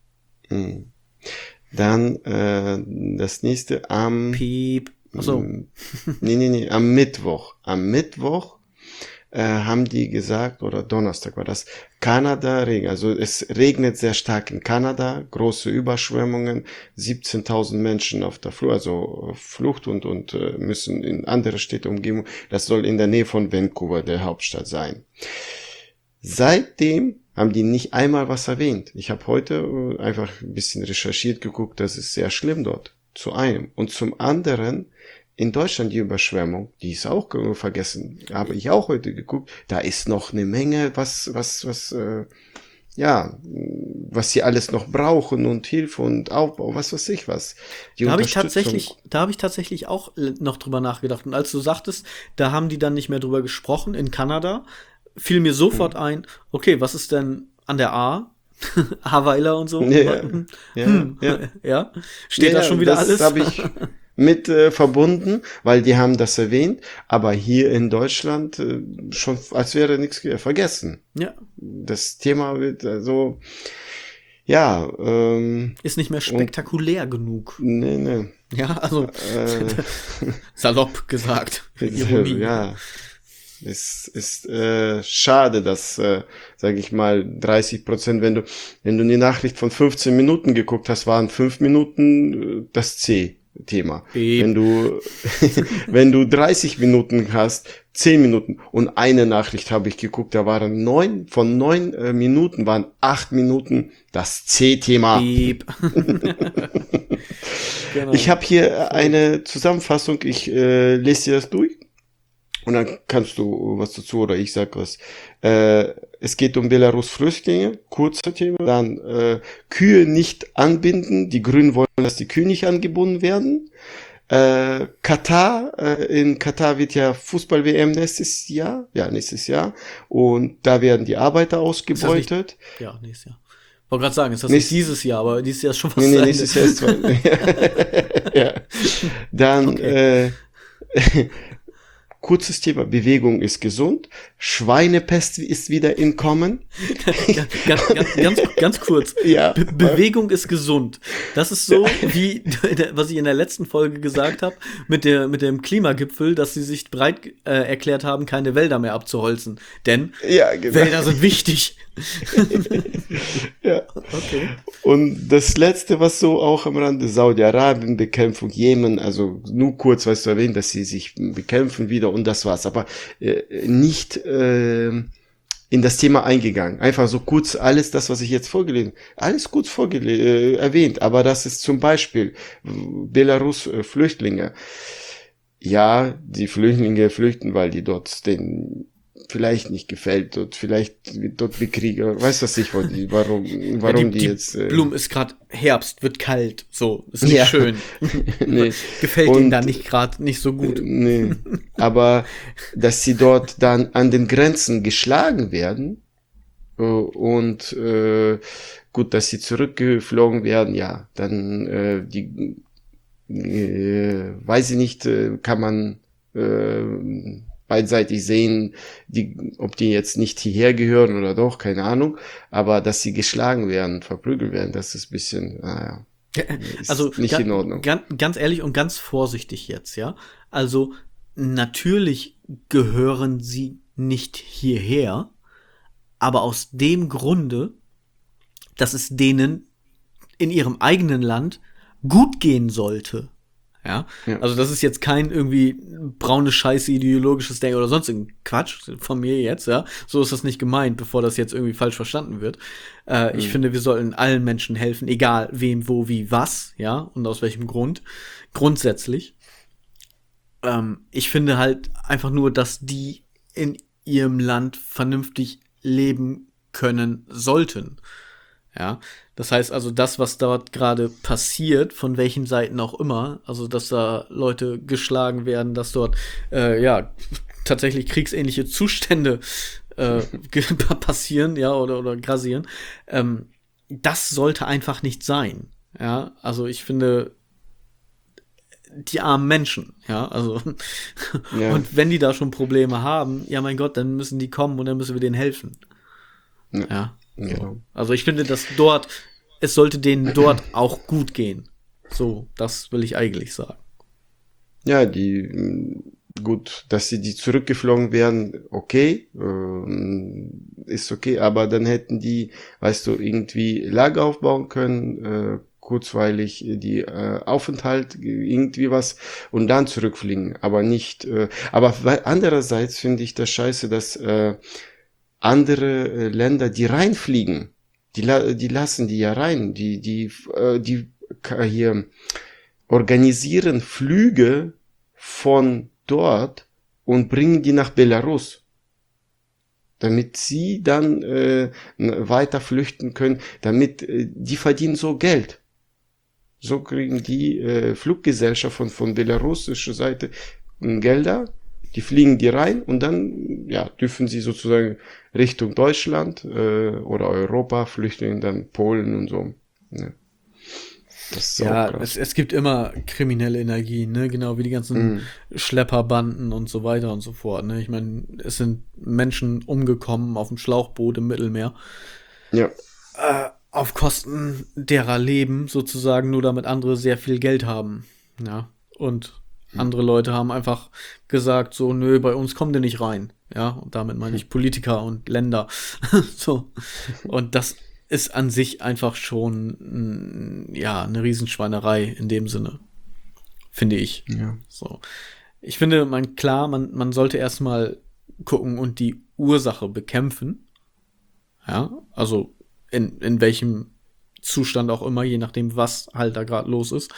Dann das nächste am... Piep. Achso. Nee, am Mittwoch. Am Mittwoch haben die gesagt, oder Donnerstag war das, Kanada Regen. Also es regnet sehr stark in Kanada, große Überschwemmungen, 17.000 Menschen auf der Flucht, also Flucht und müssen in andere Städte umgeben. Das soll in der Nähe von Vancouver, der Hauptstadt, sein. Seitdem haben die nicht einmal was erwähnt. Ich habe heute einfach ein bisschen recherchiert, geguckt, das ist sehr schlimm dort. Zu einem. Und zum anderen, in Deutschland die Überschwemmung, die ist auch vergessen. Habe ich auch heute geguckt. Da ist noch eine Menge, was ja, was sie alles noch brauchen und Hilfe und Aufbau, was weiß ich was. Die Unterstützung. Da habe ich tatsächlich auch noch drüber nachgedacht. Und als du sagtest, da haben die dann nicht mehr drüber gesprochen in Kanada, fiel mir sofort ein, okay, was ist denn an der A? Aweiler und so. Ja, ja, ja. Ja. Steht da schon wieder das alles? habe ich mit verbunden, weil die haben das erwähnt, aber hier in Deutschland schon, als wäre nichts vergessen. Ja. Das Thema wird also, ja, Ist nicht mehr spektakulär genug. nee. Ja, also salopp gesagt. Ironie. Ja, es ist schade, dass, sage ich mal, 30%, wenn du die Nachricht von 15 Minuten geguckt hast, waren 5 Minuten das C-Thema. Eben. Wenn du 30 Minuten hast, 10 Minuten und eine Nachricht habe ich geguckt, da waren 9 Minuten waren 8 Minuten das C-Thema. Genau. Ich habe hier eine Zusammenfassung, ich lese dir das durch. Und dann kannst du was dazu oder ich sag was. Es geht um Belarus-Flüchtlinge, kurzer Thema. Dann Kühe nicht anbinden. Die Grünen wollen, dass die Kühe nicht angebunden werden. Katar, in Katar wird ja Fußball-WM nächstes Jahr. Ja, nächstes Jahr. Und da werden die Arbeiter ausgebeutet. Ja, nächstes Jahr. Ich wollte gerade sagen, ist das nicht dieses Jahr, aber dieses Jahr ist schon was Nee, nächstes Jahr ist zwar. Ja. Dann, okay. Kurzes Thema, Bewegung ist gesund, Schweinepest ist wieder in Kommen. ganz kurz, ja. Bewegung ist gesund. Das ist so, wie, was ich in der letzten Folge gesagt habe, mit dem Klimagipfel, dass sie sich bereit erklärt haben, keine Wälder mehr abzuholzen. Denn ja, genau. Wälder sind wichtig. Ja. Okay. Und das Letzte, was so auch am Rande, Saudi-Arabien, Bekämpfung, Jemen, also nur kurz, was du erwähnt, dass sie sich bekämpfen wieder und das war's, aber nicht in das Thema eingegangen. Einfach so kurz alles das, was ich jetzt vorgelesen, alles kurz erwähnt, aber das ist zum Beispiel Belarus-Flüchtlinge. Ja, die Flüchtlinge flüchten, weil die dort den vielleicht nicht gefällt und vielleicht dort Bekriege, weiß was ich, warum ja, die jetzt Blumen ist gerade Herbst, wird kalt, so, ist nicht schön. Nee. Gefällt ihnen da nicht gerade nicht so gut. Nee, aber dass sie dort dann an den Grenzen geschlagen werden und gut, dass sie zurückgeflogen werden, ja, dann weiß ich nicht, kann man beidseitig sehen, ob die jetzt nicht hierher gehören oder doch, keine Ahnung, aber dass sie geschlagen werden, verprügelt werden, das ist ein bisschen, naja, also nicht in Ordnung. Ganz ehrlich und ganz vorsichtig jetzt, ja. Also natürlich gehören sie nicht hierher, aber aus dem Grunde, dass es denen in ihrem eigenen Land gut gehen sollte. Ja? Also das ist jetzt kein irgendwie braune Scheiße, ideologisches Denken oder sonst irgendein Quatsch von mir jetzt, ja. So ist das nicht gemeint, bevor das jetzt irgendwie falsch verstanden wird. Ich finde, wir sollten allen Menschen helfen, egal wem, wo, wie, was, ja, und aus welchem Grund. Grundsätzlich. Ich finde halt einfach nur, dass die in ihrem Land vernünftig leben können sollten. Ja, das heißt also, das, was dort gerade passiert, von welchen Seiten auch immer, also dass da Leute geschlagen werden, dass dort tatsächlich kriegsähnliche Zustände passieren, ja, oder grassieren, das sollte einfach nicht sein. Ja, also ich finde, die armen Menschen, ja, also und wenn die da schon Probleme haben, ja mein Gott, dann müssen die kommen und dann müssen wir denen helfen. Ja. Genau. Also ich finde, dass es sollte denen dort auch gut gehen. So, das will ich eigentlich sagen. Ja, gut, dass die zurückgeflogen werden, okay, ist okay, aber dann hätten die, weißt du, irgendwie Lager aufbauen können, kurzweilig die Aufenthalt, irgendwie was und dann zurückfliegen, aber nicht, aber andererseits finde ich das scheiße, dass andere Länder, die reinfliegen, die lassen die ja rein, die hier organisieren Flüge von dort und bringen die nach Belarus. damit sie dann weiter flüchten können, damit die verdienen so Geld. So kriegen die Fluggesellschaften von belarussischer Seite Gelder, die fliegen die rein und dann dürfen sie sozusagen Richtung Deutschland oder Europa flüchten, dann Polen und so. Ja. Das ist auch krass. Es gibt immer kriminelle Energien, ne? Genau wie die ganzen Schlepperbanden und so weiter und so fort. Ne? Ich meine, es sind Menschen umgekommen auf dem Schlauchboot im Mittelmeer. Ja. Auf Kosten derer Leben sozusagen, nur damit andere sehr viel Geld haben. Ja. Und andere Leute haben einfach gesagt, so, nö, bei uns kommt ihr nicht rein. Ja, und damit meine ich Politiker und Länder. So. Und das ist an sich einfach schon, eine Riesenschweinerei in dem Sinne. Finde ich. Ja. So. Ich finde, man sollte erstmal gucken und die Ursache bekämpfen. Ja, also in welchem Zustand auch immer, je nachdem, was halt da gerade los ist.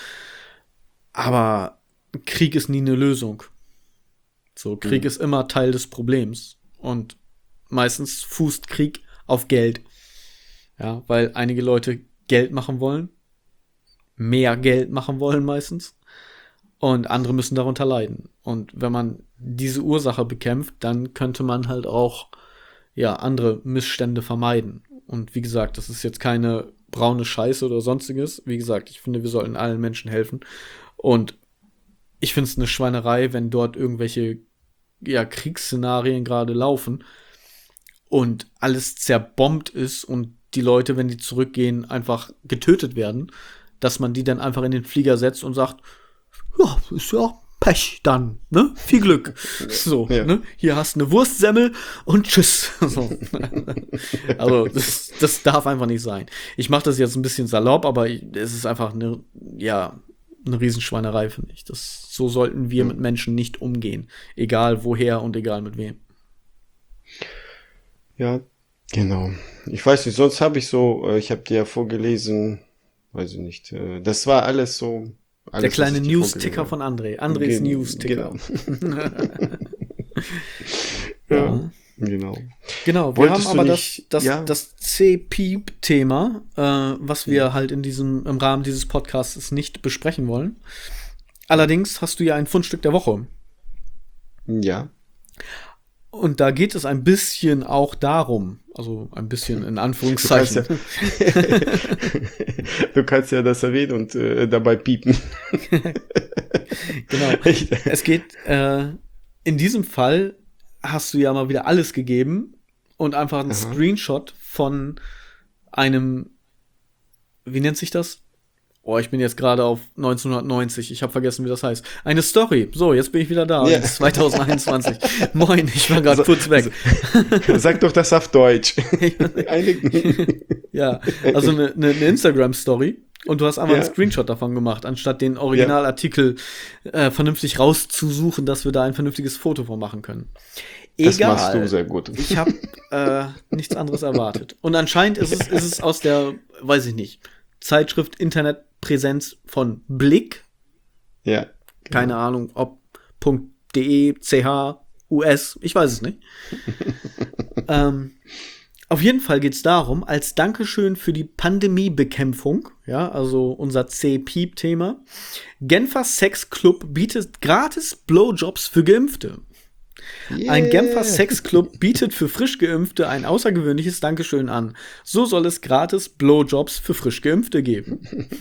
Aber Krieg ist nie eine Lösung. So, Krieg ist immer Teil des Problems. Und meistens fußt Krieg auf Geld. Ja, weil einige Leute Geld machen wollen. Mehr Geld machen wollen meistens. Und andere müssen darunter leiden. Und wenn man diese Ursache bekämpft, dann könnte man halt auch andere Missstände vermeiden. Und wie gesagt, das ist jetzt keine braune Scheiße oder sonstiges. Wie gesagt, ich finde, wir sollten allen Menschen helfen. Und ich finde es eine Schweinerei, wenn dort irgendwelche Kriegsszenarien gerade laufen und alles zerbombt ist und die Leute, wenn die zurückgehen, einfach getötet werden, dass man die dann einfach in den Flieger setzt und sagt, ja, ist ja Pech dann, ne? Viel Glück. So, ne? Hier hast du eine Wurstsemmel und tschüss. So. Also, das darf einfach nicht sein. Ich mache das jetzt ein bisschen salopp, aber es ist einfach eine Riesenschweinerei, finde ich. So sollten wir mit Menschen nicht umgehen. Egal woher und egal mit wem. Ja, genau. Ich weiß nicht, sonst habe ich habe dir ja vorgelesen, weiß ich nicht, das war alles so. Alles, der kleine News-Ticker von André. Andres News-Ticker. Genau. Genau. Genau, wir haben aber das C-Piep-Thema, was wir halt im Rahmen dieses Podcasts nicht besprechen wollen. Allerdings hast du ja ein Fundstück der Woche. Ja. Und da geht es ein bisschen auch darum, also ein bisschen in Anführungszeichen. Du kannst ja das erwähnen und dabei piepen. Genau. Es geht, in diesem Fall hast du ja mal wieder alles gegeben und einfach einen Screenshot von einem, wie nennt sich das? Oh, ich bin jetzt gerade auf 1990. Ich habe vergessen, wie das heißt. Eine Story. So, jetzt bin ich wieder da. Yeah. 2021. Moin, ich war gerade kurz weg. Sag doch das auf Deutsch. Ja, also eine Instagram-Story. Und du hast einfach einen Screenshot davon gemacht, anstatt den Originalartikel vernünftig rauszusuchen, dass wir da ein vernünftiges Foto von machen können. Egal. Das machst du sehr gut. Ich habe nichts anderes erwartet. Und anscheinend ist es aus der, weiß ich nicht, Zeitschrift Internetpräsenz von Blick. Ja. Genau. Keine Ahnung, ob .de, ch, us, ich weiß es nicht. Auf jeden Fall geht es darum, als Dankeschön für die Pandemiebekämpfung, ja, also unser C-Piep-Thema, Genfer Sexclub bietet gratis Blowjobs für Geimpfte. Yeah. Ein Genfer Sexclub bietet für frisch Geimpfte ein außergewöhnliches Dankeschön an. So soll es gratis Blowjobs für frisch Geimpfte geben.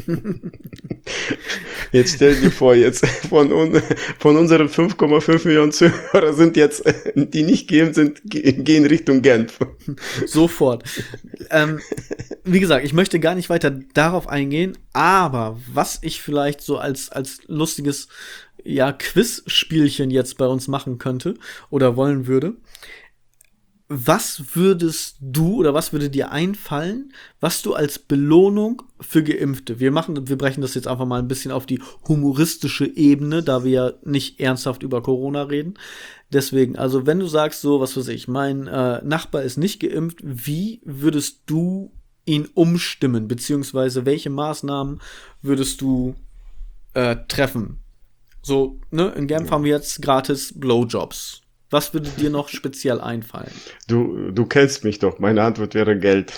Jetzt stell dir vor, jetzt von unseren 5,5 Millionen Zuhörer sind jetzt, die nicht geimpft sind, gehen Richtung Genf. Sofort. Wie gesagt, ich möchte gar nicht weiter darauf eingehen, aber was ich vielleicht so als lustiges Quiz-Spielchen jetzt bei uns machen könnte oder wollen würde. Was würdest du oder was würde dir einfallen, was du als Belohnung für Geimpfte? Wir brechen das jetzt einfach mal ein bisschen auf die humoristische Ebene, da wir ja nicht ernsthaft über Corona reden. Deswegen, also wenn du sagst so, was weiß ich, mein Nachbar ist nicht geimpft, wie würdest du ihn umstimmen? Beziehungsweise welche Maßnahmen würdest du treffen? So, ne, in Genf haben wir jetzt gratis Blowjobs. Was würde dir noch speziell einfallen? Du kennst mich doch. Meine Antwort wäre Geld.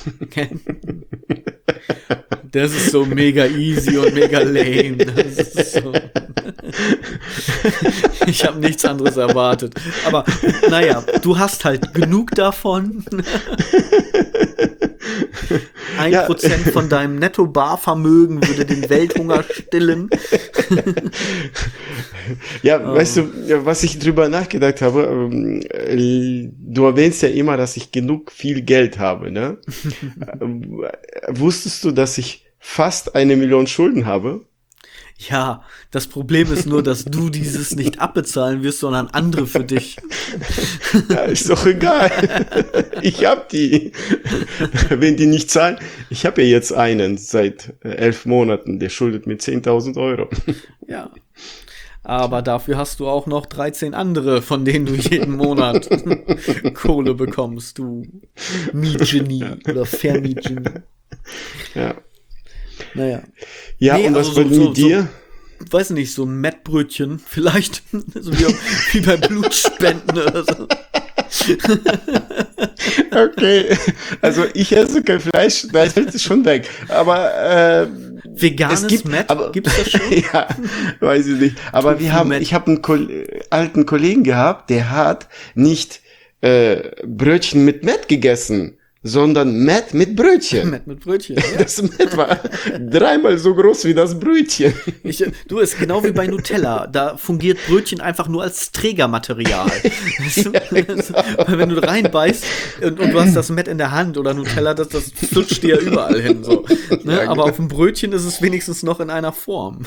Das ist so mega easy und mega lame. Das ist so. Ich habe nichts anderes erwartet. Aber naja, du hast halt genug davon. 1% von deinem Netto-Barvermögen würde den Welthunger stillen. Ja, weißt du, was ich drüber nachgedacht habe, du erwähnst ja immer, dass ich viel Geld habe, ne? Wusstest du, dass ich fast 1 Million Schulden habe? Ja, das Problem ist nur, dass du dieses nicht abbezahlen wirst, sondern andere für dich. Ja, ist doch egal. Ich hab die. Wenn die nicht zahlen, ich habe ja jetzt einen seit 11 Monaten, der schuldet mir 10.000 Euro. Ja. Aber dafür hast du auch noch 13 andere, von denen du jeden Monat Kohle bekommst, du Mietgenie oder Vermietgenie. Ja. Naja. Ja, nee, und was also mit dir? Weiß nicht, so ein Mettbrötchen, vielleicht so wie bei Blutspenden oder so. Okay, also ich esse kein Fleisch, da fällt es schon weg. Aber veganes Mett, gibt's das schon? Ja, weiß ich nicht. Aber ich habe einen alten Kollegen gehabt, der hat nicht Brötchen mit Mett gegessen, sondern Mett mit Brötchen. Mett mit Brötchen. Ja. Das Mett war 3-mal so groß wie das Brötchen. Du, ist genau wie bei Nutella. Da fungiert Brötchen einfach nur als Trägermaterial. Ja, genau. Weil wenn du reinbeißt und du hast das Mett in der Hand oder Nutella, das flutscht dir ja überall hin. So. Ne? Ja, aber auf dem Brötchen ist es wenigstens noch in einer Form.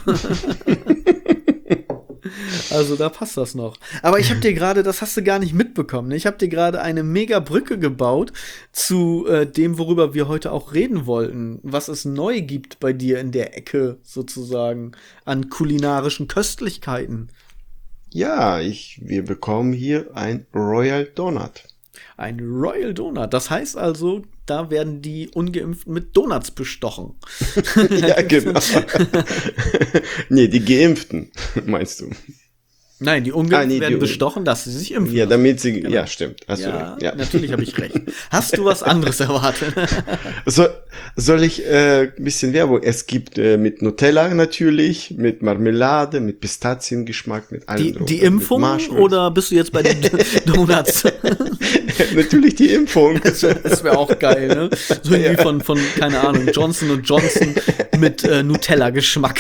Also da passt das noch. Aber ich habe dir gerade, das hast du gar nicht mitbekommen, ich habe dir gerade eine mega Brücke gebaut zu dem, worüber wir heute auch reden wollten, was es neu gibt bei dir in der Ecke sozusagen an kulinarischen Köstlichkeiten. Ja, wir bekommen hier ein Royal Donut. Ein Royal Donut. Das heißt also, da werden die Ungeimpften mit Donuts bestochen. Ja, genau. Nee, die Geimpften, meinst du? Nein, die Ungeimpften werden bestochen, dass sie sich impfen. Ja, damit sie, genau. Ja, stimmt. Hast du recht. Ja, natürlich habe ich recht. Hast du was anderes erwartet? Soll ich ein bisschen Werbung? Es gibt mit Nutella natürlich, mit Marmelade, mit Pistaziengeschmack, mit allem. Die Impfung oder bist du jetzt bei den Donuts? Natürlich die Impfung. Das wäre auch geil, ne? So irgendwie von keine Ahnung, Johnson & Johnson mit Nutella-Geschmack.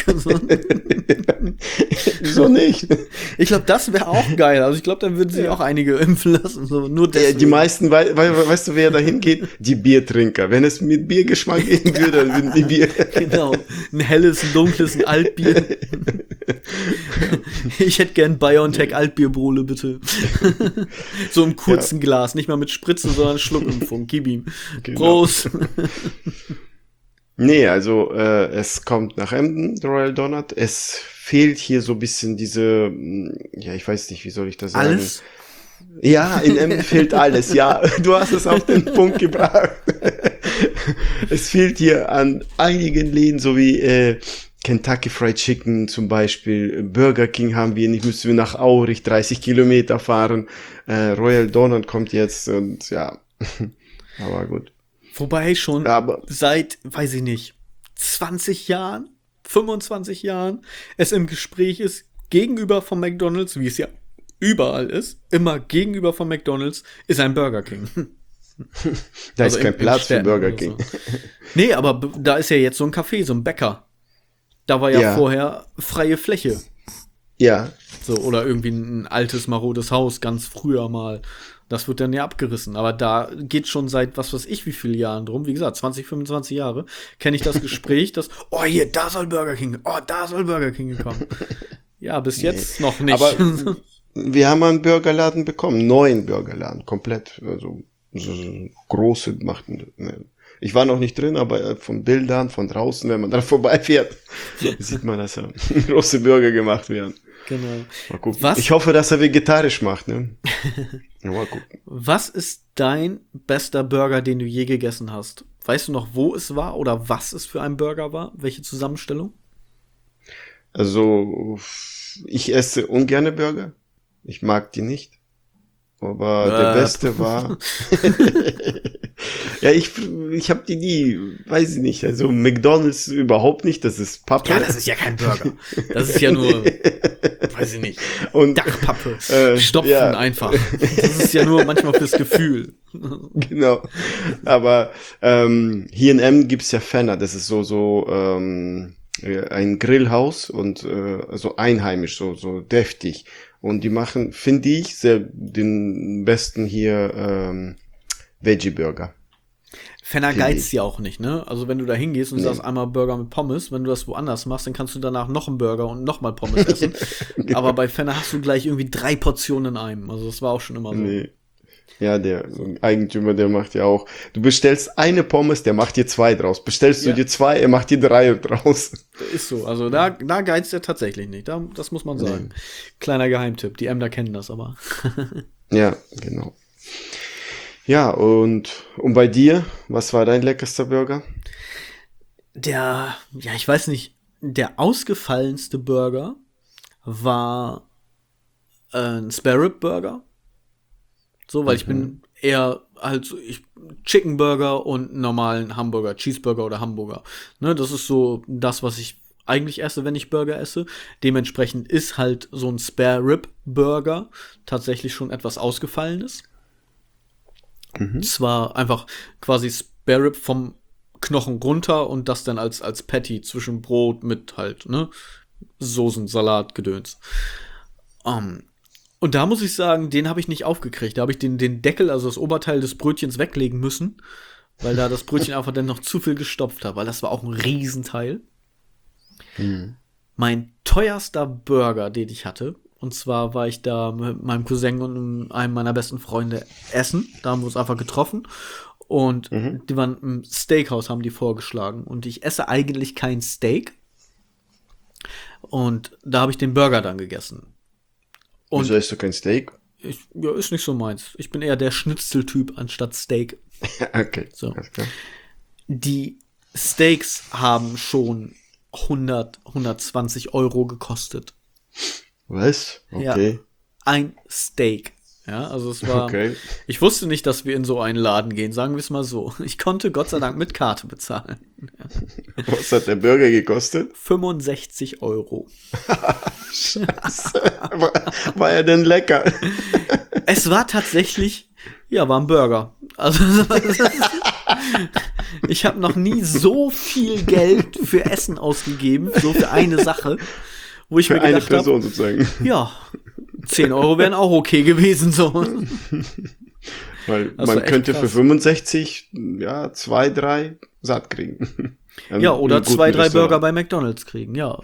Wieso nicht? Ich glaube, das wäre auch geil. Also ich glaube, dann würden sich auch einige impfen lassen. So, nur deswegen. Die meisten, weißt du, wer da hingeht? Die Biertrinker. Wenn es mit Biergeschmack gehen würde, dann würden die Bier. Genau. Ein helles, ein dunkles, ein Altbier. Ich hätte gern BioNTech Altbierbrole, bitte. So im kurzen Glas. Nicht mal mit Spritzen, sondern Schluckimpfung. Gib ihm. Genau. Prost. Nee, also es kommt nach Emden, der Royal Donut. Es fehlt hier so ein bisschen diese, ja, ich weiß nicht, wie soll ich das sagen? Alles? Ja, in Emden fehlt alles, ja. Du hast es auf den Punkt gebracht. Es fehlt hier an einigen Läden, so wie Kentucky Fried Chicken zum Beispiel. Burger King haben wir nicht, müssen wir nach Aurich 30 Kilometer fahren. Royal Donut kommt jetzt und ja, aber gut. Wobei schon seit, weiß ich nicht, 20 Jahren, 25 Jahren es im Gespräch ist, gegenüber von McDonald's, wie es ja überall ist, immer gegenüber von McDonald's ist ein Burger King. Da also ist kein Platz für Burger King. So. Nee, aber da ist ja jetzt so ein Café, so ein Bäcker. Da war ja vorher freie Fläche. Ja. So, oder irgendwie ein altes, marodes Haus, ganz früher mal. Das wird dann ja abgerissen. Aber da geht schon seit, was weiß ich, wie viele Jahren drum. Wie gesagt, 20, 25 Jahre kenne ich das Gespräch, dass, hier, da soll Burger King kommen. Ja, bis jetzt noch nicht. Aber wir haben einen Burgerladen bekommen, neuen Burgerladen, komplett, also so große machten. Ich war noch nicht drin, aber von Bildern, von draußen, wenn man da vorbeifährt, sieht man, dass ja große Burger gemacht werden. Genau. Mal gucken. Ich hoffe, dass er vegetarisch macht, ne? Mal gucken. Was ist dein bester Burger, den du je gegessen hast? Weißt du noch, wo es war oder was es für ein Burger war? Welche Zusammenstellung? Also, ich esse ungerne Burger. Ich mag die nicht. Aber der beste war. Ja, ich habe die nie, weiß ich nicht. Also McDonald's überhaupt nicht, das ist Pappe. Ja, das ist ja kein Burger. Das ist ja nur, weiß ich nicht, Und Dachpappe. Stopfen ja. einfach. Das ist ja nur manchmal fürs Gefühl. Genau. Aber hier in Emden gibt's ja Fenner, das ist so ein Grillhaus und so einheimisch, so deftig. Und die machen, finde ich, den besten hier Veggie-Burger. Fenner Finde geizt ich. ja auch nicht, ne? Also wenn du da hingehst und sagst einmal Burger mit Pommes, wenn du das woanders machst, dann kannst du danach noch einen Burger und nochmal Pommes essen. Aber bei Fenner hast du gleich irgendwie 3 Portionen in einem. Also das war auch schon immer so. Nee. Ja, der Eigentümer, der macht ja auch. Du bestellst eine Pommes, der macht dir 2 draus. Bestellst du Ja. dir 2, er macht dir 3 draus. Ist so. Also da geizt er tatsächlich nicht. Das muss man sagen. Kleiner Geheimtipp. Die Emder kennen das aber. Ja, genau. Ja, und bei dir, was war dein leckerster Burger? Ja, ich weiß nicht, der ausgefallenste Burger war ein Spare Rib Burger. So, weil ich bin eher halt so, Chicken Burger und einen normalen Hamburger, Cheeseburger oder Hamburger. Ne, das ist so das, was ich eigentlich esse, wenn ich Burger esse. Dementsprechend ist halt so ein Spare Rib Burger tatsächlich schon etwas Ausgefallenes. Zwar einfach quasi Spare Rib vom Knochen runter und das dann als Patty zwischen Brot mit halt, ne, Soßen, Salat, Gedöns. Und da muss ich sagen, den habe ich nicht aufgekriegt. Da habe ich den Deckel, also das Oberteil des Brötchens weglegen müssen, weil da das Brötchen einfach dann noch zu viel gestopft hat, weil das war auch ein Riesenteil. Mein teuerster Burger, den ich hatte, und zwar war ich da mit meinem Cousin und einem meiner besten Freunde essen. Da haben wir uns einfach getroffen. Und die waren im Steakhouse, haben die vorgeschlagen. Und ich esse eigentlich kein Steak. Und da habe ich den Burger dann gegessen. Und Wieso isst du kein Steak? ist nicht so meins. Ich bin eher der Schnitzeltyp anstatt Steak. Okay, So. alles klar. Die Steaks haben schon 120 Euro gekostet. Was? Okay. Ja, ein Steak. Ja, also es war. Okay. Ich wusste nicht, dass wir in so einen Laden gehen, sagen wir es mal so. Ich konnte Gott sei Dank mit Karte bezahlen. Was hat der Burger gekostet? 65 Euro. War er denn lecker? Es war tatsächlich, war ein Burger. Also ich habe noch nie so viel Geld für Essen ausgegeben, so für eine Sache, wo ich Für mir eine gedacht habe, Person sozusagen. ja, 10 Euro wären auch okay gewesen, so. Weil Das war man echt könnte krass. für 65, 2, 3 satt kriegen. Ja, oder Im guten 2, 3 Burger Restaurant. bei McDonald's kriegen, ja.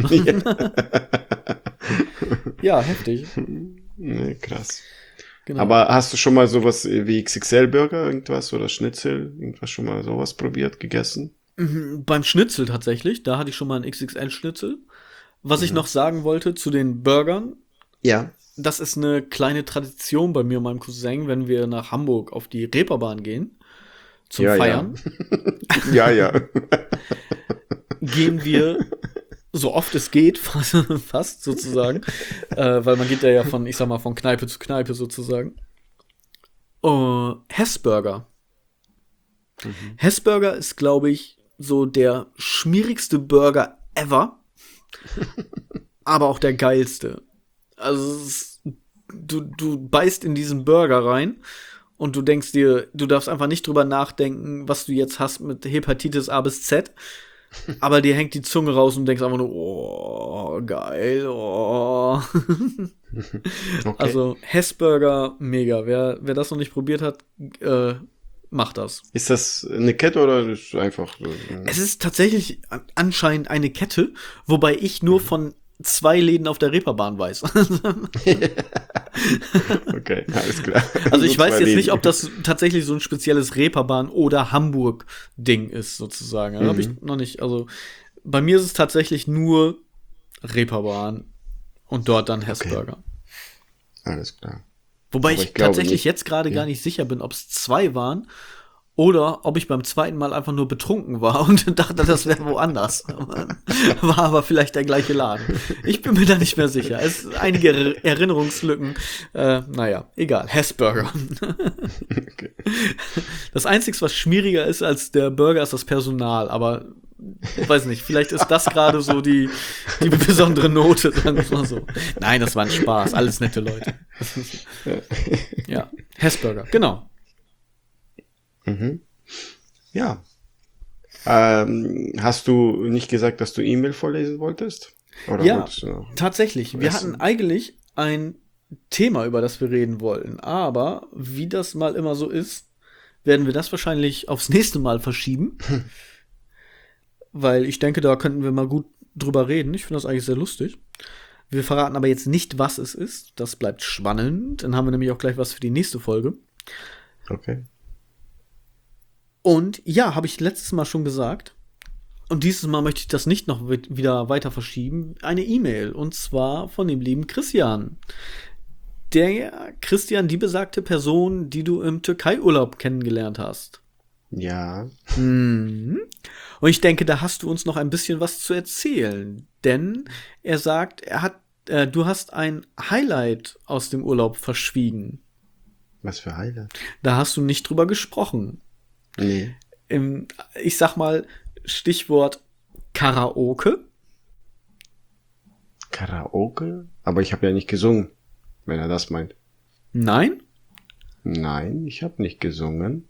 Ja, heftig. Nee, krass. Genau. Aber hast du schon mal sowas wie XXL-Burger, irgendwas, oder Schnitzel, irgendwas schon mal sowas probiert, gegessen? Beim Schnitzel tatsächlich, da hatte ich schon mal einen XXL-Schnitzel. Was ich noch sagen wollte zu den Burgern, Ja. das ist eine kleine Tradition bei mir und meinem Cousin, wenn wir nach Hamburg auf die Reeperbahn gehen, zum Ja, ja. Feiern, Ja. gehen wir, so oft es geht, fast sozusagen, weil man geht ja von, ich sag mal, von Kneipe zu Kneipe sozusagen. Hessburger. Hessburger ist, glaube ich, so der schmierigste Burger ever, aber auch der geilste. Also du beißt in diesen Burger rein und du denkst dir, du darfst einfach nicht drüber nachdenken, was du jetzt hast mit Hepatitis A bis Z. Aber dir hängt die Zunge raus und denkst einfach nur, oh, geil, oh. Okay. Also Hessburger, mega. Wer das noch nicht probiert hat, macht das. Ist das eine Kette oder ist einfach so? Es ist tatsächlich anscheinend eine Kette, wobei ich nur von 2 Läden auf der Reeperbahn weiß. Okay, alles klar. Also ich So weiß zwei jetzt Läden. nicht, ob das tatsächlich so ein spezielles Reeperbahn oder Hamburg-Ding ist, sozusagen. Da habe ich noch nicht. Also bei mir ist es tatsächlich nur Reeperbahn und dort dann Hessburger. Alles klar. Wobei Aber ich ich glaube tatsächlich nicht. jetzt gerade Ja. gar nicht sicher bin, ob es 2 waren oder ob ich beim zweiten Mal einfach nur betrunken war und dachte, das wäre woanders. War aber vielleicht der gleiche Laden. Ich bin mir da nicht mehr sicher. Es sind einige Erinnerungslücken. Naja, egal. Hessburger. Okay. Das Einzige, was schmieriger ist als der Burger, ist das Personal. Aber ich weiß nicht, vielleicht ist das gerade so die besondere Note, sagen wir mal so. Nein, das war ein Spaß. Alles nette Leute. Ja, Hessburger, genau. Mhm. Ja. Hast du nicht gesagt, dass du E-Mail vorlesen wolltest? Oder Ja, wolltest du noch tatsächlich. Wir essen? hatten eigentlich ein Thema, über das wir reden wollten. Aber wie das mal immer so ist, werden wir das wahrscheinlich aufs nächste Mal verschieben. Weil ich denke, da könnten wir mal gut drüber reden. Ich finde das eigentlich sehr lustig. Wir verraten aber jetzt nicht, was es ist. Das bleibt spannend. Dann haben wir nämlich auch gleich was für die nächste Folge. Okay. Und ja, habe ich letztes Mal schon gesagt. Und dieses Mal möchte ich das nicht noch wieder weiter verschieben. Eine E-Mail. Und zwar von dem lieben Christian. Der Christian, die besagte Person, die du im Türkei-Urlaub kennengelernt hast. Ja. Mhm. Und ich denke, da hast du uns noch ein bisschen was zu erzählen. Denn er sagt, du hast ein Highlight aus dem Urlaub verschwiegen. Was für Highlight? Da hast du nicht drüber gesprochen. Nee. Ich sag mal, Stichwort Karaoke. Karaoke? Aber ich habe ja nicht gesungen, wenn er das meint. Nein? Nein, ich habe nicht gesungen.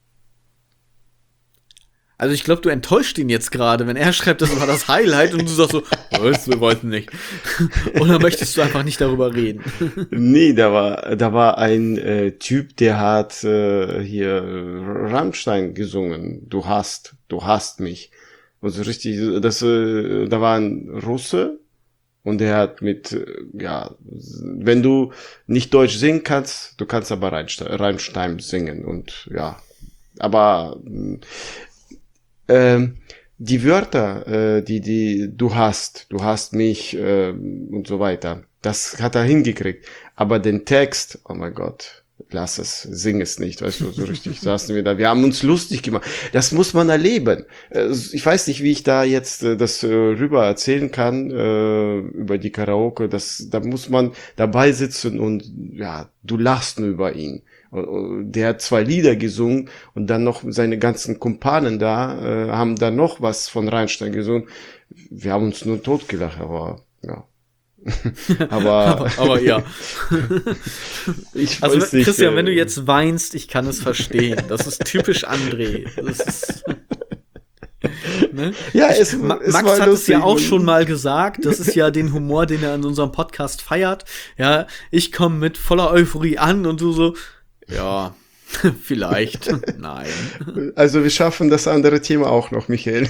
Also ich glaube, du enttäuscht ihn jetzt gerade, wenn er schreibt, das war das Highlight und du sagst so, was, wir wollten nicht. Oder möchtest du einfach nicht darüber reden? Nee, da war ein Typ, der hat hier Rammstein gesungen. Du hast mich. Und so richtig, da war ein Russe und der hat wenn du nicht Deutsch singen kannst, du kannst aber Rammstein singen und ja, aber die Wörter, die du hast mich und so weiter, das hat er hingekriegt. Aber den Text, oh mein Gott, lass es, sing es nicht, weißt du, so richtig saßen wir da. Wir haben uns lustig gemacht. Das muss man erleben. Ich weiß nicht, wie ich da jetzt das rüber erzählen kann, über die Karaoke. Da muss man dabei sitzen und ja, du lachst nur über ihn. Der hat 2 Lieder gesungen und dann noch seine ganzen Kumpanen da haben dann noch was von Rammstein gesungen. Wir haben uns nur totgelacht, aber ja. aber ja. Ich Also weiß nicht, Christian, wenn du jetzt weinst, ich kann es verstehen. Das ist typisch André. Das ist, ne? Ja, Max war hat es lustig ja auch und- schon mal gesagt. Das ist ja den Humor, den er in unserem Podcast feiert. Ja, ich komme mit voller Euphorie an und du so, ja, vielleicht, nein. Also wir schaffen das andere Thema auch noch, Michael.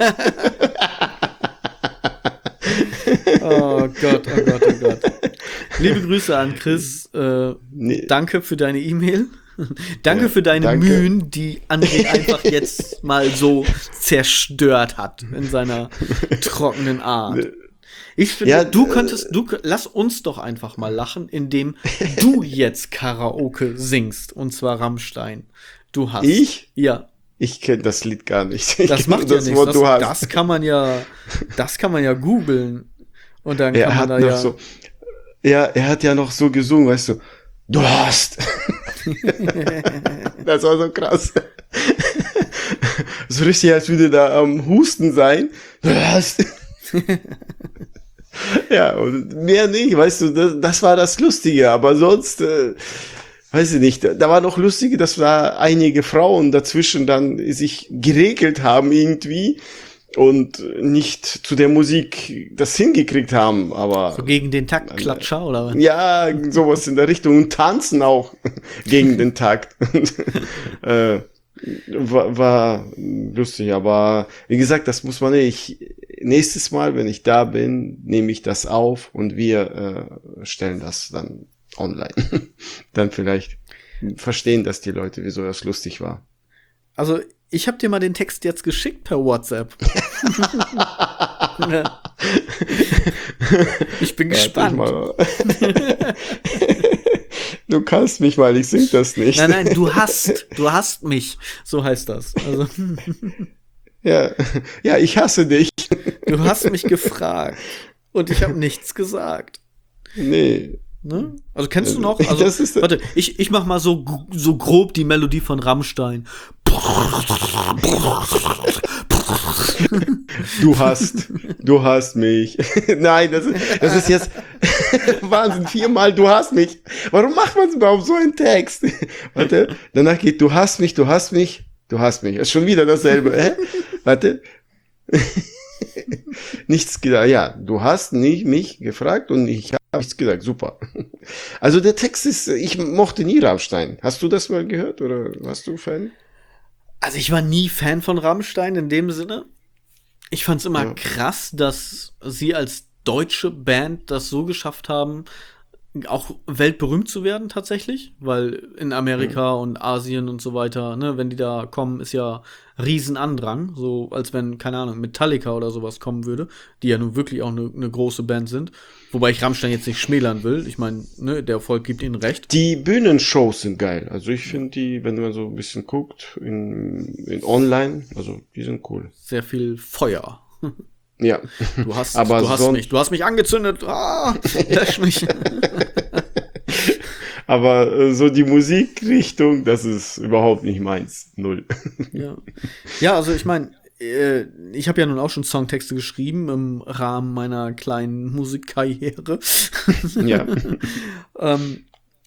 Oh Gott, oh Gott, oh Gott. Liebe Grüße an Chris. Nee. Danke für deine E-Mail. Danke Ja, für deine danke. Mühen, die André einfach jetzt mal so zerstört hat in seiner trockenen Art. Ich finde, Ja, lass uns doch einfach mal lachen, indem du jetzt Karaoke singst. Und zwar Rammstein. Du hast. Ich? Ja. Ich kenne das Lied gar nicht. Das macht ja nichts. Wort, du hast. Das kann man ja googeln. Und dann Er kann man hat da noch ja. so, ja, er hat ja noch so gesungen, weißt du, du hast. Das war so krass. So richtig, als würde da am Husten sein. Du hast. Ja, und mehr nicht, weißt du, das war das Lustige, aber sonst, weiß ich nicht, da war noch lustige, dass da einige Frauen dazwischen dann sich geregelt haben irgendwie und nicht zu der Musik das hingekriegt haben, aber So gegen den Taktklatscher oder was? ja, sowas in der Richtung und tanzen auch gegen den Takt. War lustig, aber wie gesagt, das muss man nicht. Nächstes Mal, wenn ich da bin, nehme ich das auf und wir stellen das dann online. Dann vielleicht verstehen das die Leute, wieso das lustig war. Also, ich habe dir mal den Text jetzt geschickt per WhatsApp. Ja. Ich bin gespannt. Du kannst mich mal, ich sing das nicht. Nein, du hast mich. So heißt das. Also, Ja, ja, ich hasse dich. du hast mich gefragt und ich habe nichts gesagt. Nee, Ne? Also kennst du noch? Also, das ist, warte, ich mach mal so grob die Melodie von Rammstein. du hast mich. Nein, das ist jetzt Wahnsinn, 4-mal, du hast mich. Warum macht man überhaupt so einen Text? Warte, danach geht, du hast mich, du hast mich, du hast mich. Ist schon wieder dasselbe. Hä? Warte. Nichts gesagt. Ja, du hast nicht mich gefragt und ich habe nichts gesagt. Super. Also der Text ist, ich mochte nie Rammstein. Hast du das mal gehört oder warst du Fan? Also ich war nie Fan von Rammstein in dem Sinne. Ich fand's immer Ja. krass, dass sie als deutsche Band das so geschafft haben, auch weltberühmt zu werden tatsächlich, weil in Amerika und Asien und so weiter, ne, wenn die da kommen, ist ja Riesenandrang, so als wenn, keine Ahnung, Metallica oder sowas kommen würde, die ja nun wirklich auch eine große Band sind. Wobei ich Rammstein jetzt nicht schmälern will. Ich meine, ne, der Erfolg gibt ihnen recht. Die Bühnenshows sind geil. Also ich finde die, wenn man so ein bisschen guckt, in online, also die sind cool. Sehr viel Feuer. Ja. Aber Du hast sonst, mich, du hast mich angezündet. Ah, lösch mich. aber so die Musikrichtung, das ist überhaupt nicht meins. Null. Ja, ja, also ich meine, ich habe ja nun auch schon Songtexte geschrieben im Rahmen meiner kleinen Musikkarriere. Ja. ähm,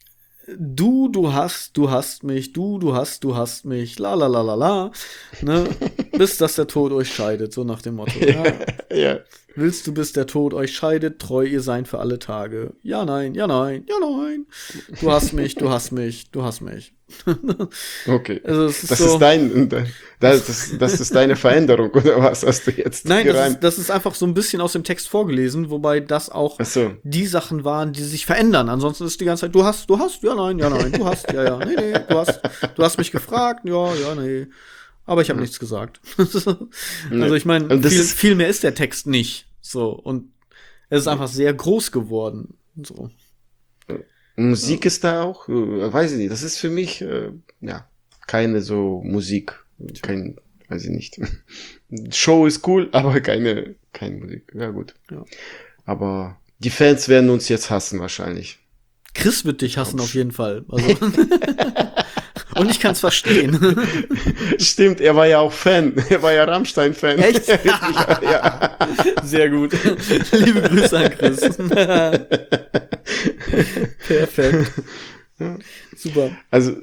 du hast mich, du hast mich, la la la la la, ne? Bis dass der Tod euch scheidet, so nach dem Motto. Ja. Ja. Willst du, bis der Tod euch scheidet, treu ihr sein für alle Tage? Ja, nein, ja, nein, ja, nein. Du hast mich, du hast mich, du hast mich. Okay. Also es ist Das so, ist das ist deine Veränderung, oder was hast du jetzt nein, gereimt? das ist einfach so ein bisschen aus dem Text vorgelesen, wobei das auch Ach so. die Sachen waren, die sich verändern. Ansonsten ist die ganze Zeit, du hast, ja, nein, du hast, ja, ja, nee, du hast mich gefragt, ja, ja, nee. Aber ich habe nichts gesagt. Also ich meine, Und das ist, viel mehr ist der Text nicht. So, und es ist einfach sehr groß geworden. So. Musik ist da auch, weiß ich nicht, das ist für mich, ja, keine so Musik, kein, weiß ich nicht. Show ist cool, aber keine Musik. Ja, gut. Ja. Aber die Fans werden uns jetzt hassen wahrscheinlich. Chris wird dich hassen auf jeden Fall. Also und ich kann es verstehen. Stimmt, er war ja auch Fan. Er war ja Rammstein-Fan. Echt? Ja. Sehr gut. Liebe Grüße an Chris. Perfekt. Super. Also,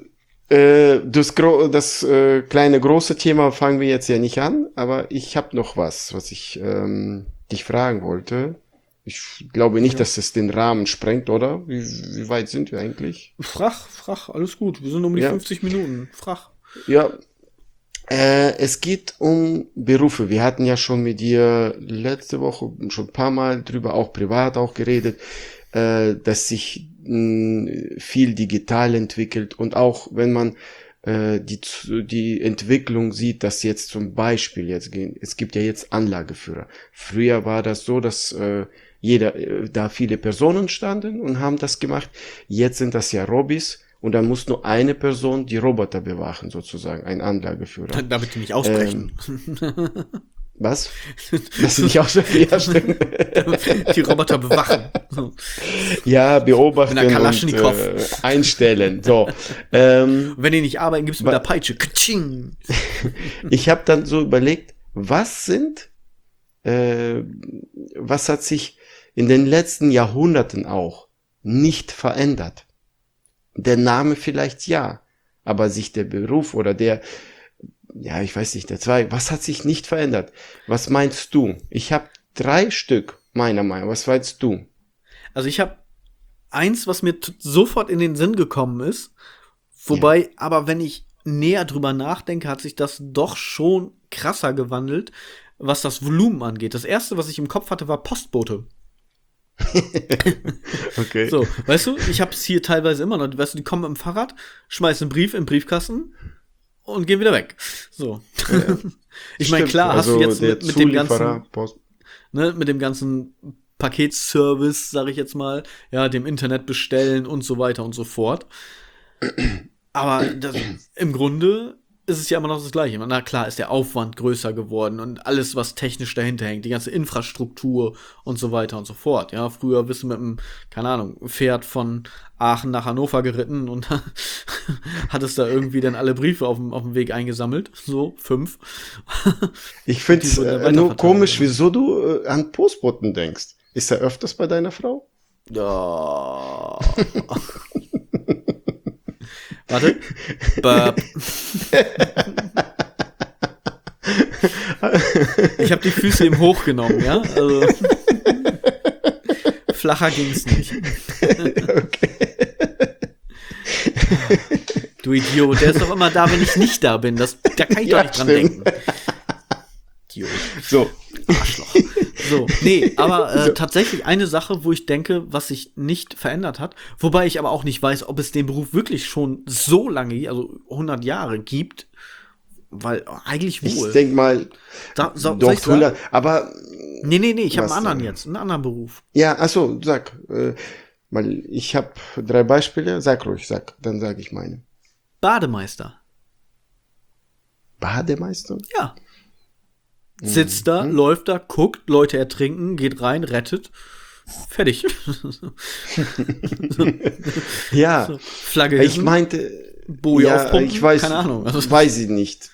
das kleine große Thema fangen wir jetzt ja nicht an, aber ich habe noch was ich dich fragen wollte. Ich glaube nicht, dass es den Rahmen sprengt, oder? Wie weit sind wir eigentlich? Frach, alles gut. Wir sind um die Ja. 50 Minuten. Frach. Ja, es geht um Berufe. Wir hatten ja schon mit dir letzte Woche schon ein paar Mal drüber, auch privat auch geredet, dass sich viel digital entwickelt und auch wenn man die Entwicklung sieht, dass jetzt zum Beispiel es gibt ja jetzt Anlageführer. Früher war das so, dass da viele Personen standen und haben das gemacht. Jetzt sind das ja Robis und dann muss nur eine Person die Roboter bewachen, sozusagen, ein Anlageführer. Damit die nicht ausbrechen. Was? Dass sie nicht ausbrechen? Ja, stimmt. Die Roboter bewachen. So. Ja, beobachten Mit einer und Kalaschnikow. einstellen. So. Und wenn die nicht arbeiten, gibt's mit der Peitsche. Katsching. Ich habe dann so überlegt, was hat sich in den letzten Jahrhunderten auch nicht verändert? Der Name vielleicht ja, aber sich der Beruf oder ja, ich weiß nicht, der zwei, was hat sich nicht verändert? Was meinst du? Ich habe 3 Stück, meiner Meinung nach. Was meinst du? Also ich habe eins, was mir sofort in den Sinn gekommen ist. Wobei, aber wenn ich näher drüber nachdenke, hat sich das doch schon krasser gewandelt, was das Volumen angeht. Das erste, was ich im Kopf hatte, war Postbote. Okay. So, weißt du, ich habe es hier teilweise immer noch. Weißt du, die kommen mit dem Fahrrad, schmeißen einen Brief in den Briefkasten und gehen wieder weg. So. Ich meine, klar, hast du jetzt mit dem ganzen, Post ne, mit dem ganzen Paketservice, sage ich jetzt mal, ja, dem Internet bestellen und so weiter und so fort. Aber im Grunde ist es ja immer noch das Gleiche. Na klar, ist der Aufwand größer geworden und alles, was technisch dahinter hängt, die ganze Infrastruktur und so weiter und so fort. Ja, früher bist du mit einem, keine Ahnung, Pferd von Aachen nach Hannover geritten und hattest da irgendwie dann alle Briefe auf dem Weg eingesammelt. So, 5. Ich finde es nur komisch, wieso du an Postboten denkst. Ist er öfters bei deiner Frau? Ja. Warte. Bap. Ich habe die Füße eben hochgenommen, ja? Also, flacher ging's nicht. Okay. Du Idiot, der ist doch immer da, wenn ich nicht da bin. Da kann ich doch nicht dran denken. Idiot. So. Arschloch. So, nee, aber tatsächlich eine Sache, wo ich denke, was sich nicht verändert hat, wobei ich aber auch nicht weiß, ob es den Beruf wirklich schon so lange, also 100 Jahre gibt, weil eigentlich wohl. Ich denke mal, doch 100, aber Nee, ich habe einen anderen Beruf. Ja, achso, sag. Weil ich habe 3 Beispiele. Sag ruhig, dann sage ich meine. Bademeister. Bademeister? Ja. Sitzt da, läuft da, guckt, Leute ertrinken, geht rein, rettet. Fertig. Ja. So, Flagge Ich hissen, meinte, Boje aufpumpen, ich weiß, keine Ahnung. Also, weiß ich nicht.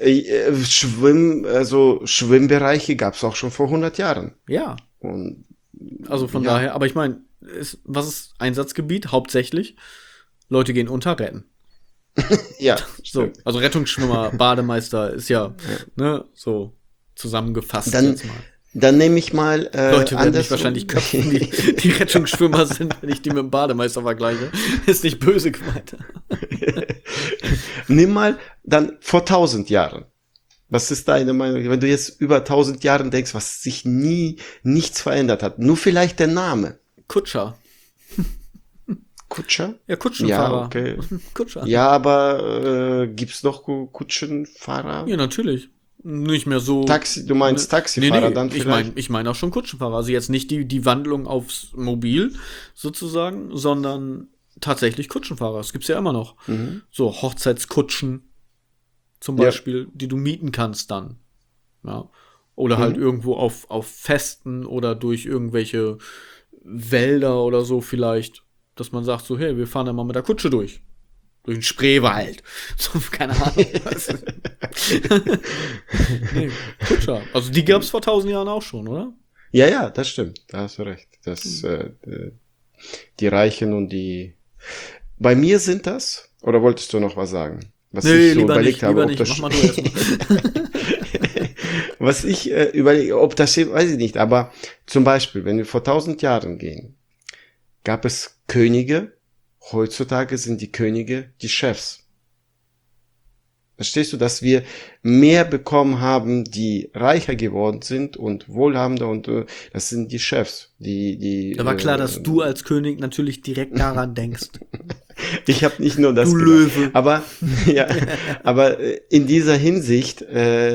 Schwimmbereiche gab es auch schon vor 100 Jahren. ja, Und also von daher, aber ich meine, was ist Einsatzgebiet? Hauptsächlich Leute gehen unter, retten. ja, So, stimmt. also Rettungsschwimmer, Bademeister ist ja, ne, so zusammengefasst Dann- jetzt mal. Dann nehme ich mal Leute werden mich andersrum. wahrscheinlich köpfen, die Rettungsschwimmer sind, wenn ich die mit dem Bademeister vergleiche. Ist nicht böse gemeint. Nimm mal dann vor 1000 Jahren. Was ist deine Meinung? Wenn du jetzt über 1000 Jahren denkst, was sich nichts verändert hat. Nur vielleicht der Name. Kutscher. Kutscher? Ja, Kutschenfahrer. Ja, okay. Kutscher. Ja, aber gibt's noch Kutschenfahrer? Ja, natürlich. Nicht mehr so. Du meinst Taxifahrer Nee, dann vielleicht? ich mein auch schon Kutschenfahrer. Also jetzt nicht die Wandlung aufs Mobil sozusagen, sondern tatsächlich Kutschenfahrer. Das gibt's ja immer noch. So Hochzeitskutschen zum Ja. Beispiel, die du mieten kannst dann. Ja. Oder halt irgendwo auf Festen oder durch irgendwelche Wälder oder so vielleicht, dass man sagt so, hey, wir fahren da mal mit der Kutsche durch. Durch den Spreewald. So, keine Ahnung. Was. Nee, Kutscher. Also die gab's vor 1000 Jahren auch schon, oder? Ja, das stimmt. Da hast du recht. Die Reichen und die. Bei mir sind das. Oder wolltest du noch was sagen? Was Nee, ich so lieber überlegt nicht, habe, lieber ob nicht. das Mach mal du erstmal. was ich überlege, ob das stimmt, weiß ich nicht. Aber zum Beispiel, wenn wir vor 1000 Jahren gehen, gab es Könige. Heutzutage sind die Könige die Chefs. Verstehst du, dass wir mehr bekommen haben, die reicher geworden sind und wohlhabender und das sind die Chefs, die. Da war klar, dass du als König natürlich direkt daran denkst. Ich habe nicht nur das Du gedacht. Löwe. Aber ja, aber in dieser Hinsicht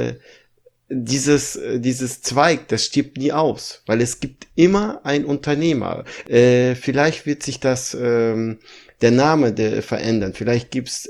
dieses Zweig, das stirbt nie aus, weil es gibt immer ein Unternehmer. Vielleicht wird sich der Name verändern. Vielleicht gibt's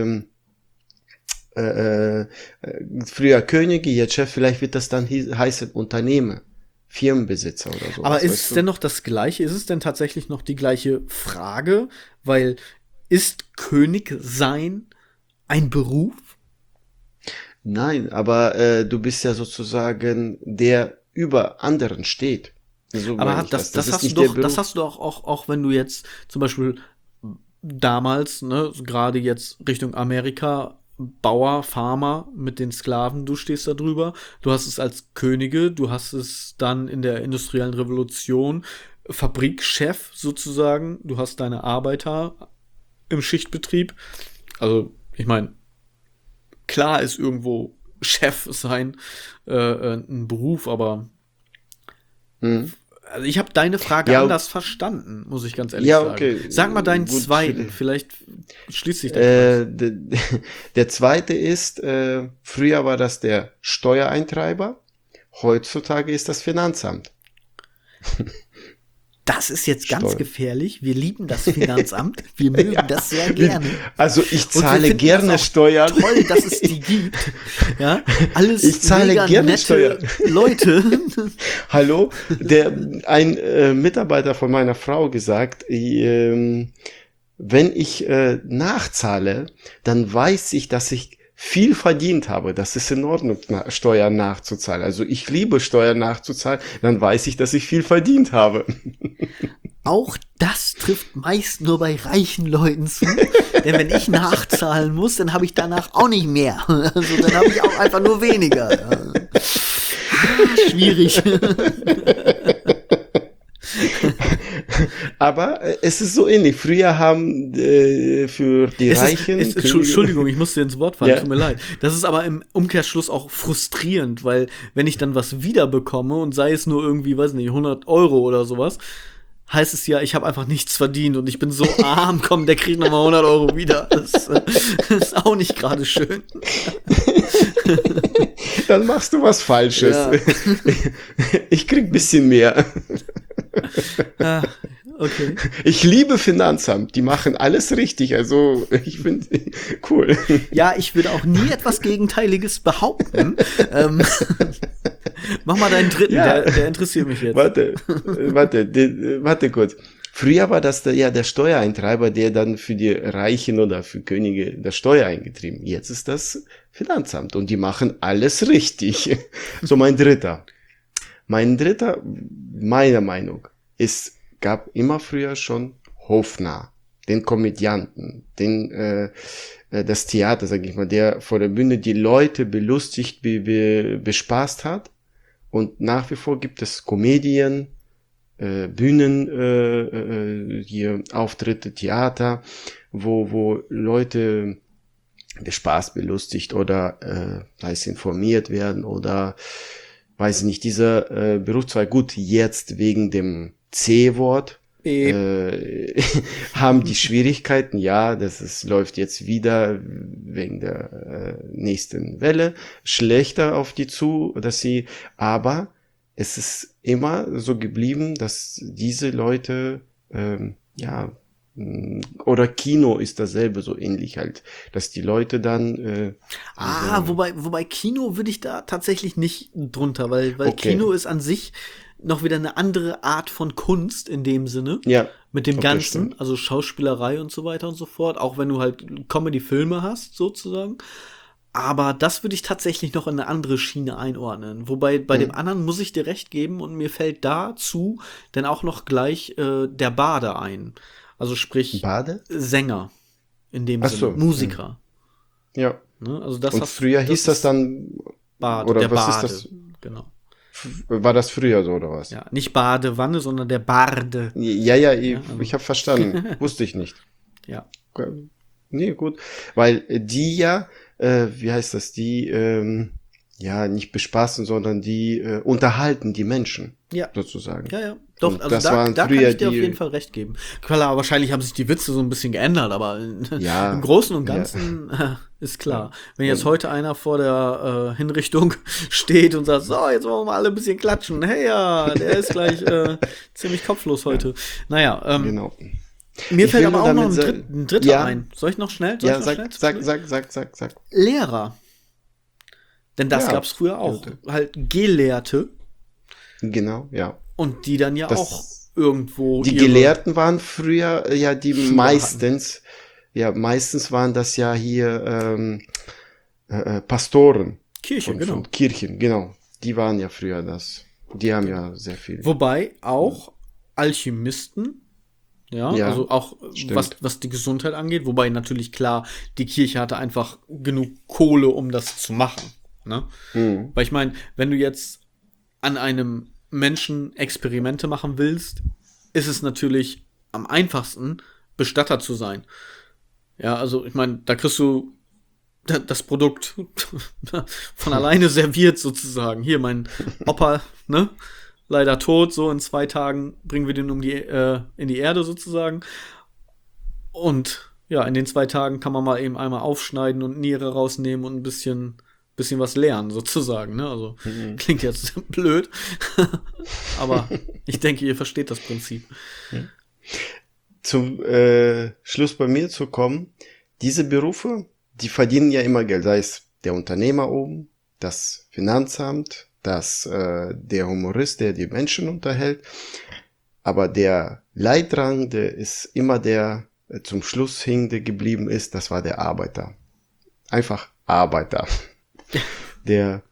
früher Könige, jetzt Chef, vielleicht wird das dann heißen Unternehmer, Firmenbesitzer oder so. Aber ist es denn noch das Gleiche? Ist es denn tatsächlich noch die gleiche Frage? Weil ist König sein ein Beruf? Nein, aber du bist ja sozusagen der über anderen steht. So Aber meine ich das ist hast nicht du der doch, Beruf. das hast du doch auch wenn du jetzt zum Beispiel damals, ne, gerade jetzt Richtung Amerika, Bauer, Farmer mit den Sklaven, du stehst da drüber, du hast es als Könige, du hast es dann in der industriellen Revolution, Fabrikchef sozusagen, du hast deine Arbeiter im Schichtbetrieb. Also, ich meine, klar ist irgendwo Chef sein ein Beruf, aber also ich habe deine Frage Ja, anders verstanden, muss ich ganz ehrlich ja, sagen. okay. Sag mal deinen Gut, zweiten, vielleicht schließt sich der Kreis. Der zweite ist, früher war das der Steuereintreiber, heutzutage ist das Finanzamt. Das ist jetzt ganz Steuern. gefährlich. Wir lieben das Finanzamt. Wir mögen das sehr gerne. Also ich Und wir zahle finden gerne das auch Steuern. Toll, dass es die gibt. Ja, alles Ich zahle mega gerne nette Steuern. Leute. Hallo, ein Mitarbeiter von meiner Frau gesagt, wenn ich nachzahle, dann weiß ich, dass ich viel verdient habe. Das ist in Ordnung, Steuern nachzuzahlen. Also ich liebe Steuern nachzuzahlen, dann weiß ich, dass ich viel verdient habe. Auch das trifft meist nur bei reichen Leuten zu. Denn wenn ich nachzahlen muss, dann habe ich danach auch nicht mehr. Also dann habe ich auch einfach nur weniger. Ja. Schwierig. Aber es ist so ähnlich. Früher haben für die Reichen... Entschuldigung, ich musste ins Wort fallen, Ja. tut mir leid. Das ist aber im Umkehrschluss auch frustrierend, weil wenn ich dann was wiederbekomme und sei es nur irgendwie, weiß nicht, 100 Euro oder sowas, heißt es ja, ich habe einfach nichts verdient und ich bin so arm, komm, der kriegt nochmal 100 Euro wieder. Das ist auch nicht gerade schön. Dann machst du was Falsches. Ja. Ich krieg ein bisschen mehr. Ah, okay. Ich liebe Finanzamt. Die machen alles richtig. Also ich finde cool. Ja, ich würde auch nie etwas Gegenteiliges behaupten. Mach mal deinen dritten, Ja. der interessiert mich jetzt. Warte kurz. Früher war das der Steuereintreiber, der dann für die Reichen oder für Könige das Steuer eingetrieben. Jetzt ist das Finanzamt und die machen alles richtig. So mein dritter, meiner Meinung, es gab immer früher schon Hofnarr, den Komödianten, das Theater, sag ich mal, der vor der Bühne die Leute belustigt, bespaßt hat. Und nach wie vor gibt es Komödien, Bühnen, hier Auftritte, Theater, wo Leute bespaßt, belustigt oder heißt informiert werden oder weiß ich nicht, dieser Berufszweig, gut, jetzt wegen dem C-Wort haben die Schwierigkeiten, ja, läuft jetzt wieder wegen der nächsten Welle schlechter auf die zu, aber es ist immer so geblieben, dass diese Leute, oder Kino ist dasselbe so ähnlich halt, dass die Leute dann Wobei Kino würde ich da tatsächlich nicht drunter, weil Okay. Kino ist an sich noch wieder eine andere Art von Kunst in dem Sinne. ja, Mit dem okay, Ganzen, stimmt. also Schauspielerei und so weiter und so fort, auch wenn du halt Comedy-Filme hast, sozusagen. Aber das würde ich tatsächlich noch in eine andere Schiene einordnen. Wobei bei dem anderen muss ich dir recht geben und mir fällt dazu dann auch noch gleich der Bade ein. Also sprich Bade? Sänger in dem Ach Sinne, so, Musiker. Ja. Ne? Also das Und früher hieß das ist dann, Bade, oder der was Bade. ist das? Genau. War das früher so oder was? Ja, nicht Badewanne, sondern der Barde. Ja, also- ich habe verstanden. Wusste ich nicht. Ja. Nee, gut. Weil die wie heißt das, die nicht bespaßen, sondern die unterhalten die Menschen, Ja. sozusagen. Ja. Doch, Und also das da waren kann früher ich dir auf die- jeden Fall recht geben. Klar, wahrscheinlich haben sich die Witze so ein bisschen geändert, aber Ja, im Großen und ja. Ganzen ist klar. Wenn jetzt heute einer vor der Hinrichtung steht und sagt, so, jetzt wollen wir mal alle ein bisschen klatschen. Hey, ja, der ist gleich ziemlich kopflos heute. Naja, Genau. mir Ich fällt will aber nur auch noch damit ein dritter Ja. ein. Soll ich noch schnell? Ja, schnell? sag. Lehrer. Denn das Ja. gab's früher auch. Ja. Halt Gelehrte. Genau, ja. Und die dann ja Das- auch irgendwo Die ihre- Gelehrten waren früher die Schule meistens waren das ja hier Pastoren Kirche, genau. von Kirchen, genau. Die waren ja früher das. Die haben ja sehr viel. Wobei auch Alchemisten, ja, Ja, also auch stimmt. was die Gesundheit angeht, wobei natürlich klar, die Kirche hatte einfach genug Kohle, um das zu machen. Ne? Mhm. Weil ich meine, wenn du jetzt an einem Menschen Experimente machen willst, ist es natürlich am einfachsten, Bestatter zu sein. Ja, also ich meine, da kriegst du das Produkt von alleine serviert sozusagen. Hier, mein Opa, ne? Leider tot, so in 2 Tagen bringen wir den in die Erde sozusagen. Und ja, in den 2 Tagen kann man mal eben einmal aufschneiden und Niere rausnehmen und ein bisschen bisschen was lernen, sozusagen, ne? Also, klingt jetzt blöd, aber ich denke, ihr versteht das Prinzip. Zum Schluss bei mir zu kommen, diese Berufe, die verdienen ja immer Geld, sei es der Unternehmer oben, das Finanzamt, der Humorist, der die Menschen unterhält, aber der Leidrang, der ist immer der zum Schluss hängende geblieben ist, das war der Arbeiter. Einfach Arbeiter. Der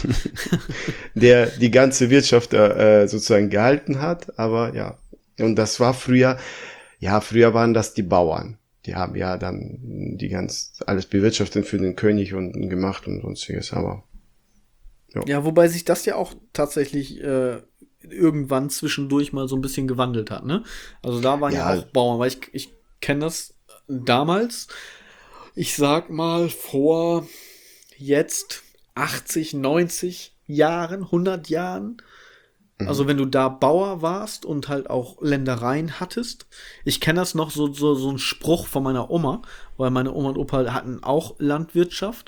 die ganze Wirtschaft sozusagen gehalten hat, aber ja. Und das war früher waren das die Bauern. Die haben ja dann alles bewirtschaftet für den König und gemacht und sonstiges, aber ja, wobei sich das ja auch tatsächlich irgendwann zwischendurch mal so ein bisschen gewandelt hat, ne? Also da waren ja auch Bauern, weil ich kenne das damals, ich sag mal vor jetzt 80, 90 Jahren, 100 Jahren. Also wenn du da Bauer warst und halt auch Ländereien hattest. Ich kenne das noch so ein Spruch von meiner Oma, weil meine Oma und Opa hatten auch Landwirtschaft.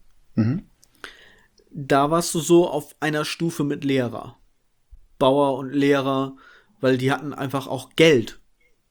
Da warst du so auf einer Stufe mit Lehrer. Bauer und Lehrer, weil die hatten einfach auch Geld.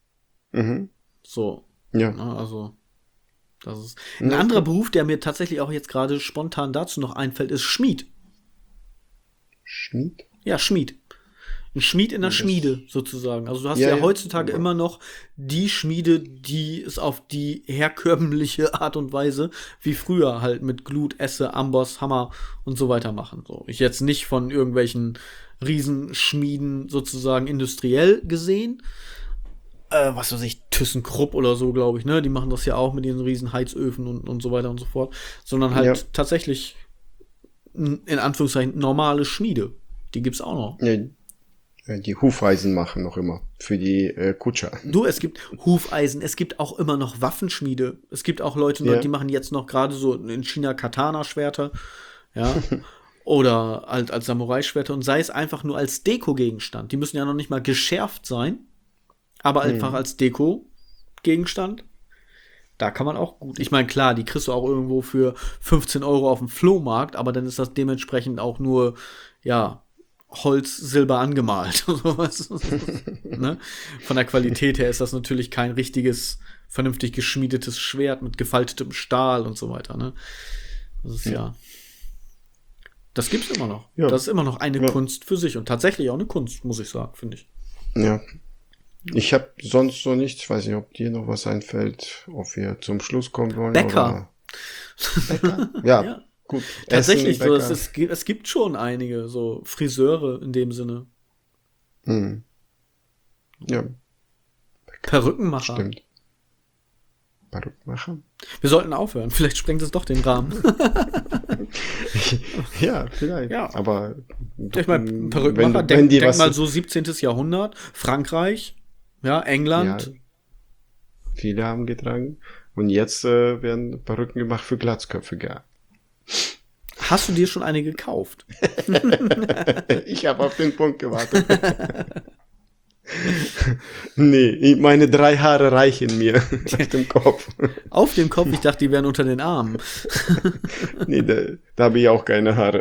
So. Ja. Also, das ist ein anderer Beruf, der mir tatsächlich auch jetzt gerade spontan dazu noch einfällt, ist Schmied. Schmied? Ja, Schmied. Ein Schmied in der Schmiede sozusagen. Also du hast ja heutzutage immer noch die Schmiede, die es auf die herkömmliche Art und Weise wie früher halt mit Glut, Esse, Amboss, Hammer und so weiter machen. So, ich jetzt nicht von irgendwelchen Riesenschmieden sozusagen industriell gesehen. Was weiß ich, ThyssenKrupp oder so, glaube ich, ne? Die machen das ja auch mit diesen riesen Heizöfen und so weiter und so fort. Sondern halt tatsächlich in Anführungszeichen normale Schmiede. Die gibt's auch noch. Ja, die Hufeisen machen noch immer für die Kutscher. Du, es gibt Hufeisen, es gibt auch immer noch Waffenschmiede. Es gibt auch Leute, die machen jetzt noch gerade so in China Katana-Schwerter, ja, oder halt als Samurai-Schwerter und sei es einfach nur als Deko-Gegenstand. Die müssen ja noch nicht mal geschärft sein, aber einfach als Deko-Gegenstand. Da kann man auch gut. Ich meine, klar, die kriegst du auch irgendwo für 15 € auf dem Flohmarkt, aber dann ist das dementsprechend auch nur, ja, Holz, Silber angemalt. Ne? Von der Qualität her ist das natürlich kein richtiges, vernünftig geschmiedetes Schwert mit gefaltetem Stahl und so weiter. Ne? Das ist das gibt's immer noch. Ja. Das ist immer noch eine Kunst für sich und tatsächlich auch eine Kunst, muss ich sagen, finde ich. Ja. Ich habe sonst so nichts. Ich weiß nicht, ob dir noch was einfällt, ob wir zum Schluss kommen wollen. Bäcker. Bäcker? Ja. Gut. Tatsächlich, so, es gibt schon einige, so Friseure in dem Sinne. Ja. Perückenmacher. Stimmt. Perückenmacher? Wir sollten aufhören, vielleicht sprengt es doch den Rahmen. Ja, vielleicht. Ja. Aber ich meine, Perückenmacher, denk mal so 17. Jahrhundert, Frankreich, ja, England. Ja, viele haben getragen. Und jetzt werden Perücken gemacht für Glatzköpfe gehabt. Hast du dir schon eine gekauft? Ich habe auf den Punkt gewartet. Nee, meine 3 Haare reichen mir auf dem Kopf. Auf dem Kopf? Ich dachte, die wären unter den Armen. Nee, da habe ich auch keine Haare.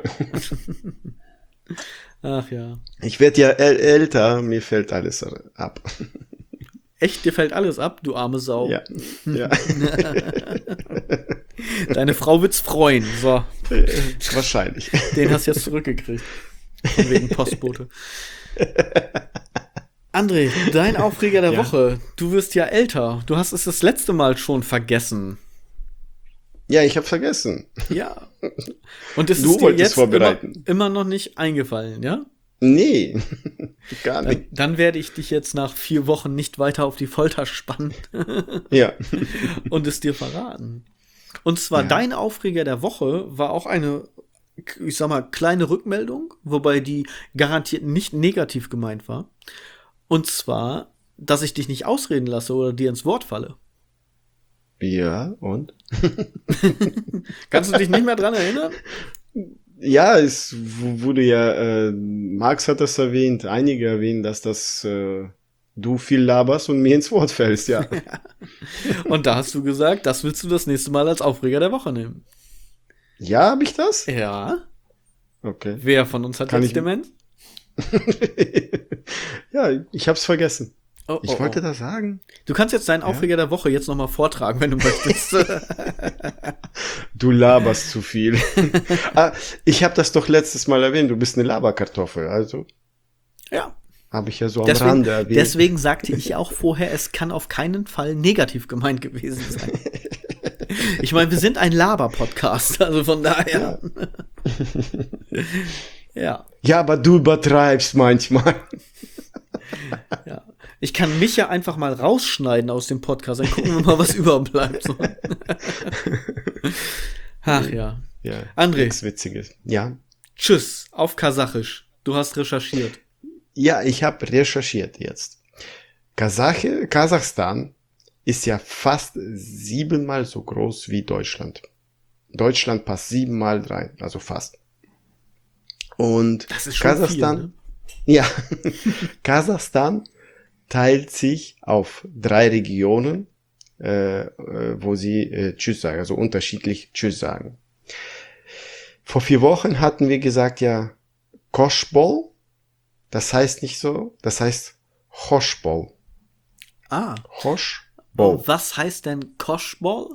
Ach ja. Ich werde ja älter, mir fällt alles ab. Echt? Dir fällt alles ab, du arme Sau? Ja. Deine Frau wird's freuen. So. Wahrscheinlich. Den hast du jetzt zurückgekriegt. Von wegen Postbote. André, dein Aufreger der Woche. Du wirst ja älter. Du hast es das letzte Mal schon vergessen. Ja, ich habe vergessen. Ja. Und es ist dir jetzt immer noch nicht eingefallen, ja? Nee, gar nicht. Dann werde ich dich jetzt nach 4 Wochen nicht weiter auf die Folter spannen. Ja. Und es dir verraten. Und zwar dein Aufreger der Woche war auch eine, ich sag mal, kleine Rückmeldung, wobei die garantiert nicht negativ gemeint war. Und zwar, dass ich dich nicht ausreden lasse oder dir ins Wort falle. Ja, und? Kannst du dich nicht mehr dran erinnern? Ja, es wurde ja, Marx hat das erwähnt, einige erwähnen, dass du viel laberst und mir ins Wort fällst, ja. Und da hast du gesagt, das willst du das nächste Mal als Aufreger der Woche nehmen. Ja, habe ich das? Ja. Okay. Wer von uns hat Kann jetzt ich- Demenz? Ja, ich habe es vergessen. Oh, Ich wollte das sagen. Du kannst jetzt deinen Aufreger der Woche jetzt nochmal vortragen, wenn du möchtest. Du laberst zu viel. Ich habe das doch letztes Mal erwähnt. Du bist eine Laberkartoffel. Also Ja. habe ich ja so am Rande erwähnt. Deswegen sagte ich auch vorher, es kann auf keinen Fall negativ gemeint gewesen sein. Ich meine, wir sind ein Laber-Podcast, also von daher. Ja. Ja, aber du übertreibst manchmal. Ja. Ich kann mich ja einfach mal rausschneiden aus dem Podcast, dann gucken wir mal, was überbleibt. So. Ach ja. Ja, André. nichts Witziges. Ja. Tschüss, auf Kasachisch. Du hast recherchiert. Ja, ich habe recherchiert jetzt. Kasachstan ist ja fast 7-mal so groß wie Deutschland. Deutschland passt 7-mal rein, also fast. Und Das ist schon Kasachstan, viel, ne? ja, Kasachstan teilt sich auf 3 Regionen, wo sie Tschüss sagen, also unterschiedlich Tschüss sagen. Vor 4 Wochen hatten wir gesagt, ja, Koschbol, das heißt nicht so, das heißt Hoschbol. Ah. Hoschbol. Was heißt denn Koschball?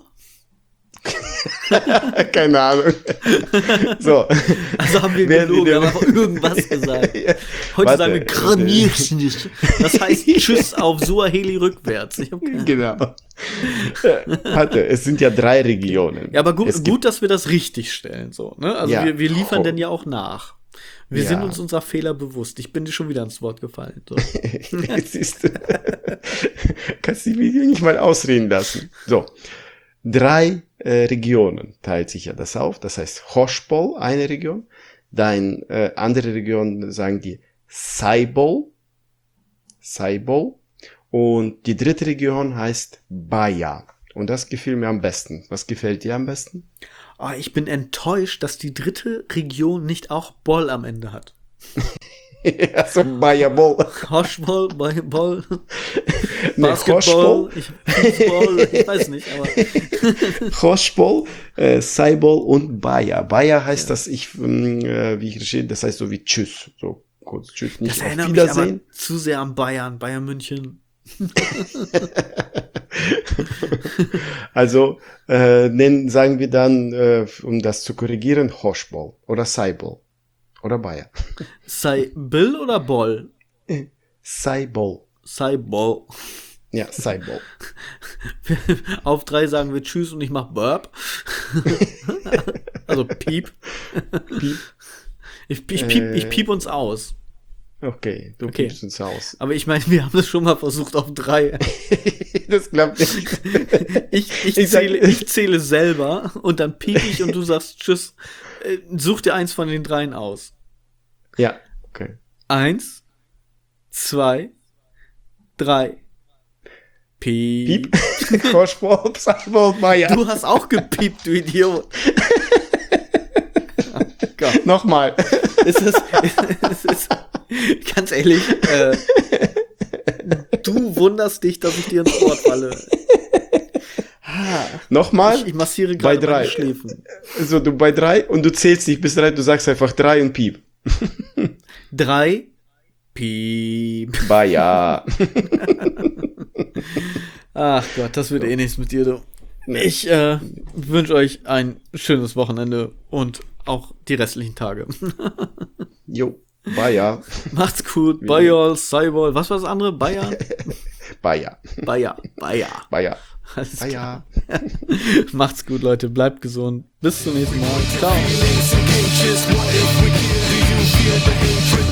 Keine Ahnung. So. Also haben wir Werden gelogen, wir haben denn- einfach irgendwas gesagt. Heute Warte, sagen wir Kranierschnitt. Das heißt Tschüss auf Suaheli rückwärts. Ich hab keine- Genau. Warte, es sind ja 3 Regionen. Ja, aber gut, Es gibt- gut, dass wir das richtig stellen. So, ne? Also Ja. wir liefern Oh. denn ja auch nach. Wir Ja. sind uns unserer Fehler bewusst. Ich bin dir schon wieder ins Wort gefallen. So. Siehst du. Kannst du mich nicht mal ausreden lassen. So. 3 Regionen teilt sich ja das auf. Das heißt Hoschbol, eine Region. Dann andere Regionen sagen die Saibol. Saibol. Und die 3. Region heißt Baya. Und das gefiel mir am besten. Was gefällt dir am besten? Oh, ich bin enttäuscht, dass die 3. Region nicht auch Boll am Ende hat. Also Baya Bol. Hoschball, Ball, Ne, Basketball, Fußball, ich weiß nicht, aber Hoschbol, Saibol und Baya. Baya heißt das, wie ich verstehe, das heißt so wie Tschüss. So kurz Tschüss, nicht das auf erinnert mich aber Wiedersehen. zu sehr an Bayern München. Also sagen wir dann, um das zu korrigieren, Hoschbol oder Saibol oder Baya. Sei Bill oder Boll? Saibol. Sei Boll. Ja, Saibol. Auf 3 sagen wir Tschüss und ich mach Burp. Also Piep. Piep. Ich piep uns aus. Okay, du Okay. piepst uns aus. Aber ich meine, wir haben es schon mal versucht auf 3. Das klappt nicht. Ich zähle selber und dann piep ich und du sagst Tschüss. Such dir eins von den 3 aus. Ja, okay. 1, 2, 3. Piep. Piep. Hoschbol, Saibol, Baya. Du hast auch gepiept, du Idiot. Oh Gott. Nochmal. Es ist, ganz ehrlich, du wunderst dich, dass ich dir ins Wort falle. Nochmal. Ich massiere Bei gerade meine 3. Schläfen. Also du bei 3 und du zählst nicht bis 3, du sagst einfach 3 und Piep. 3, Piep. Baya. Ach Gott, das wird eh nichts mit dir, du. Ich wünsche euch ein schönes Wochenende und auch die restlichen Tage. Jo, Baya. Macht's gut. Bayern, Cyborg, was war das andere? Bayern? Baya. Bayer. Baya. Alles Baya. klar. Macht's gut, Leute. Bleibt gesund. Bis zum nächsten Mal. Ciao. Feelings so anxious, what if we kill? Do you feel the hatred?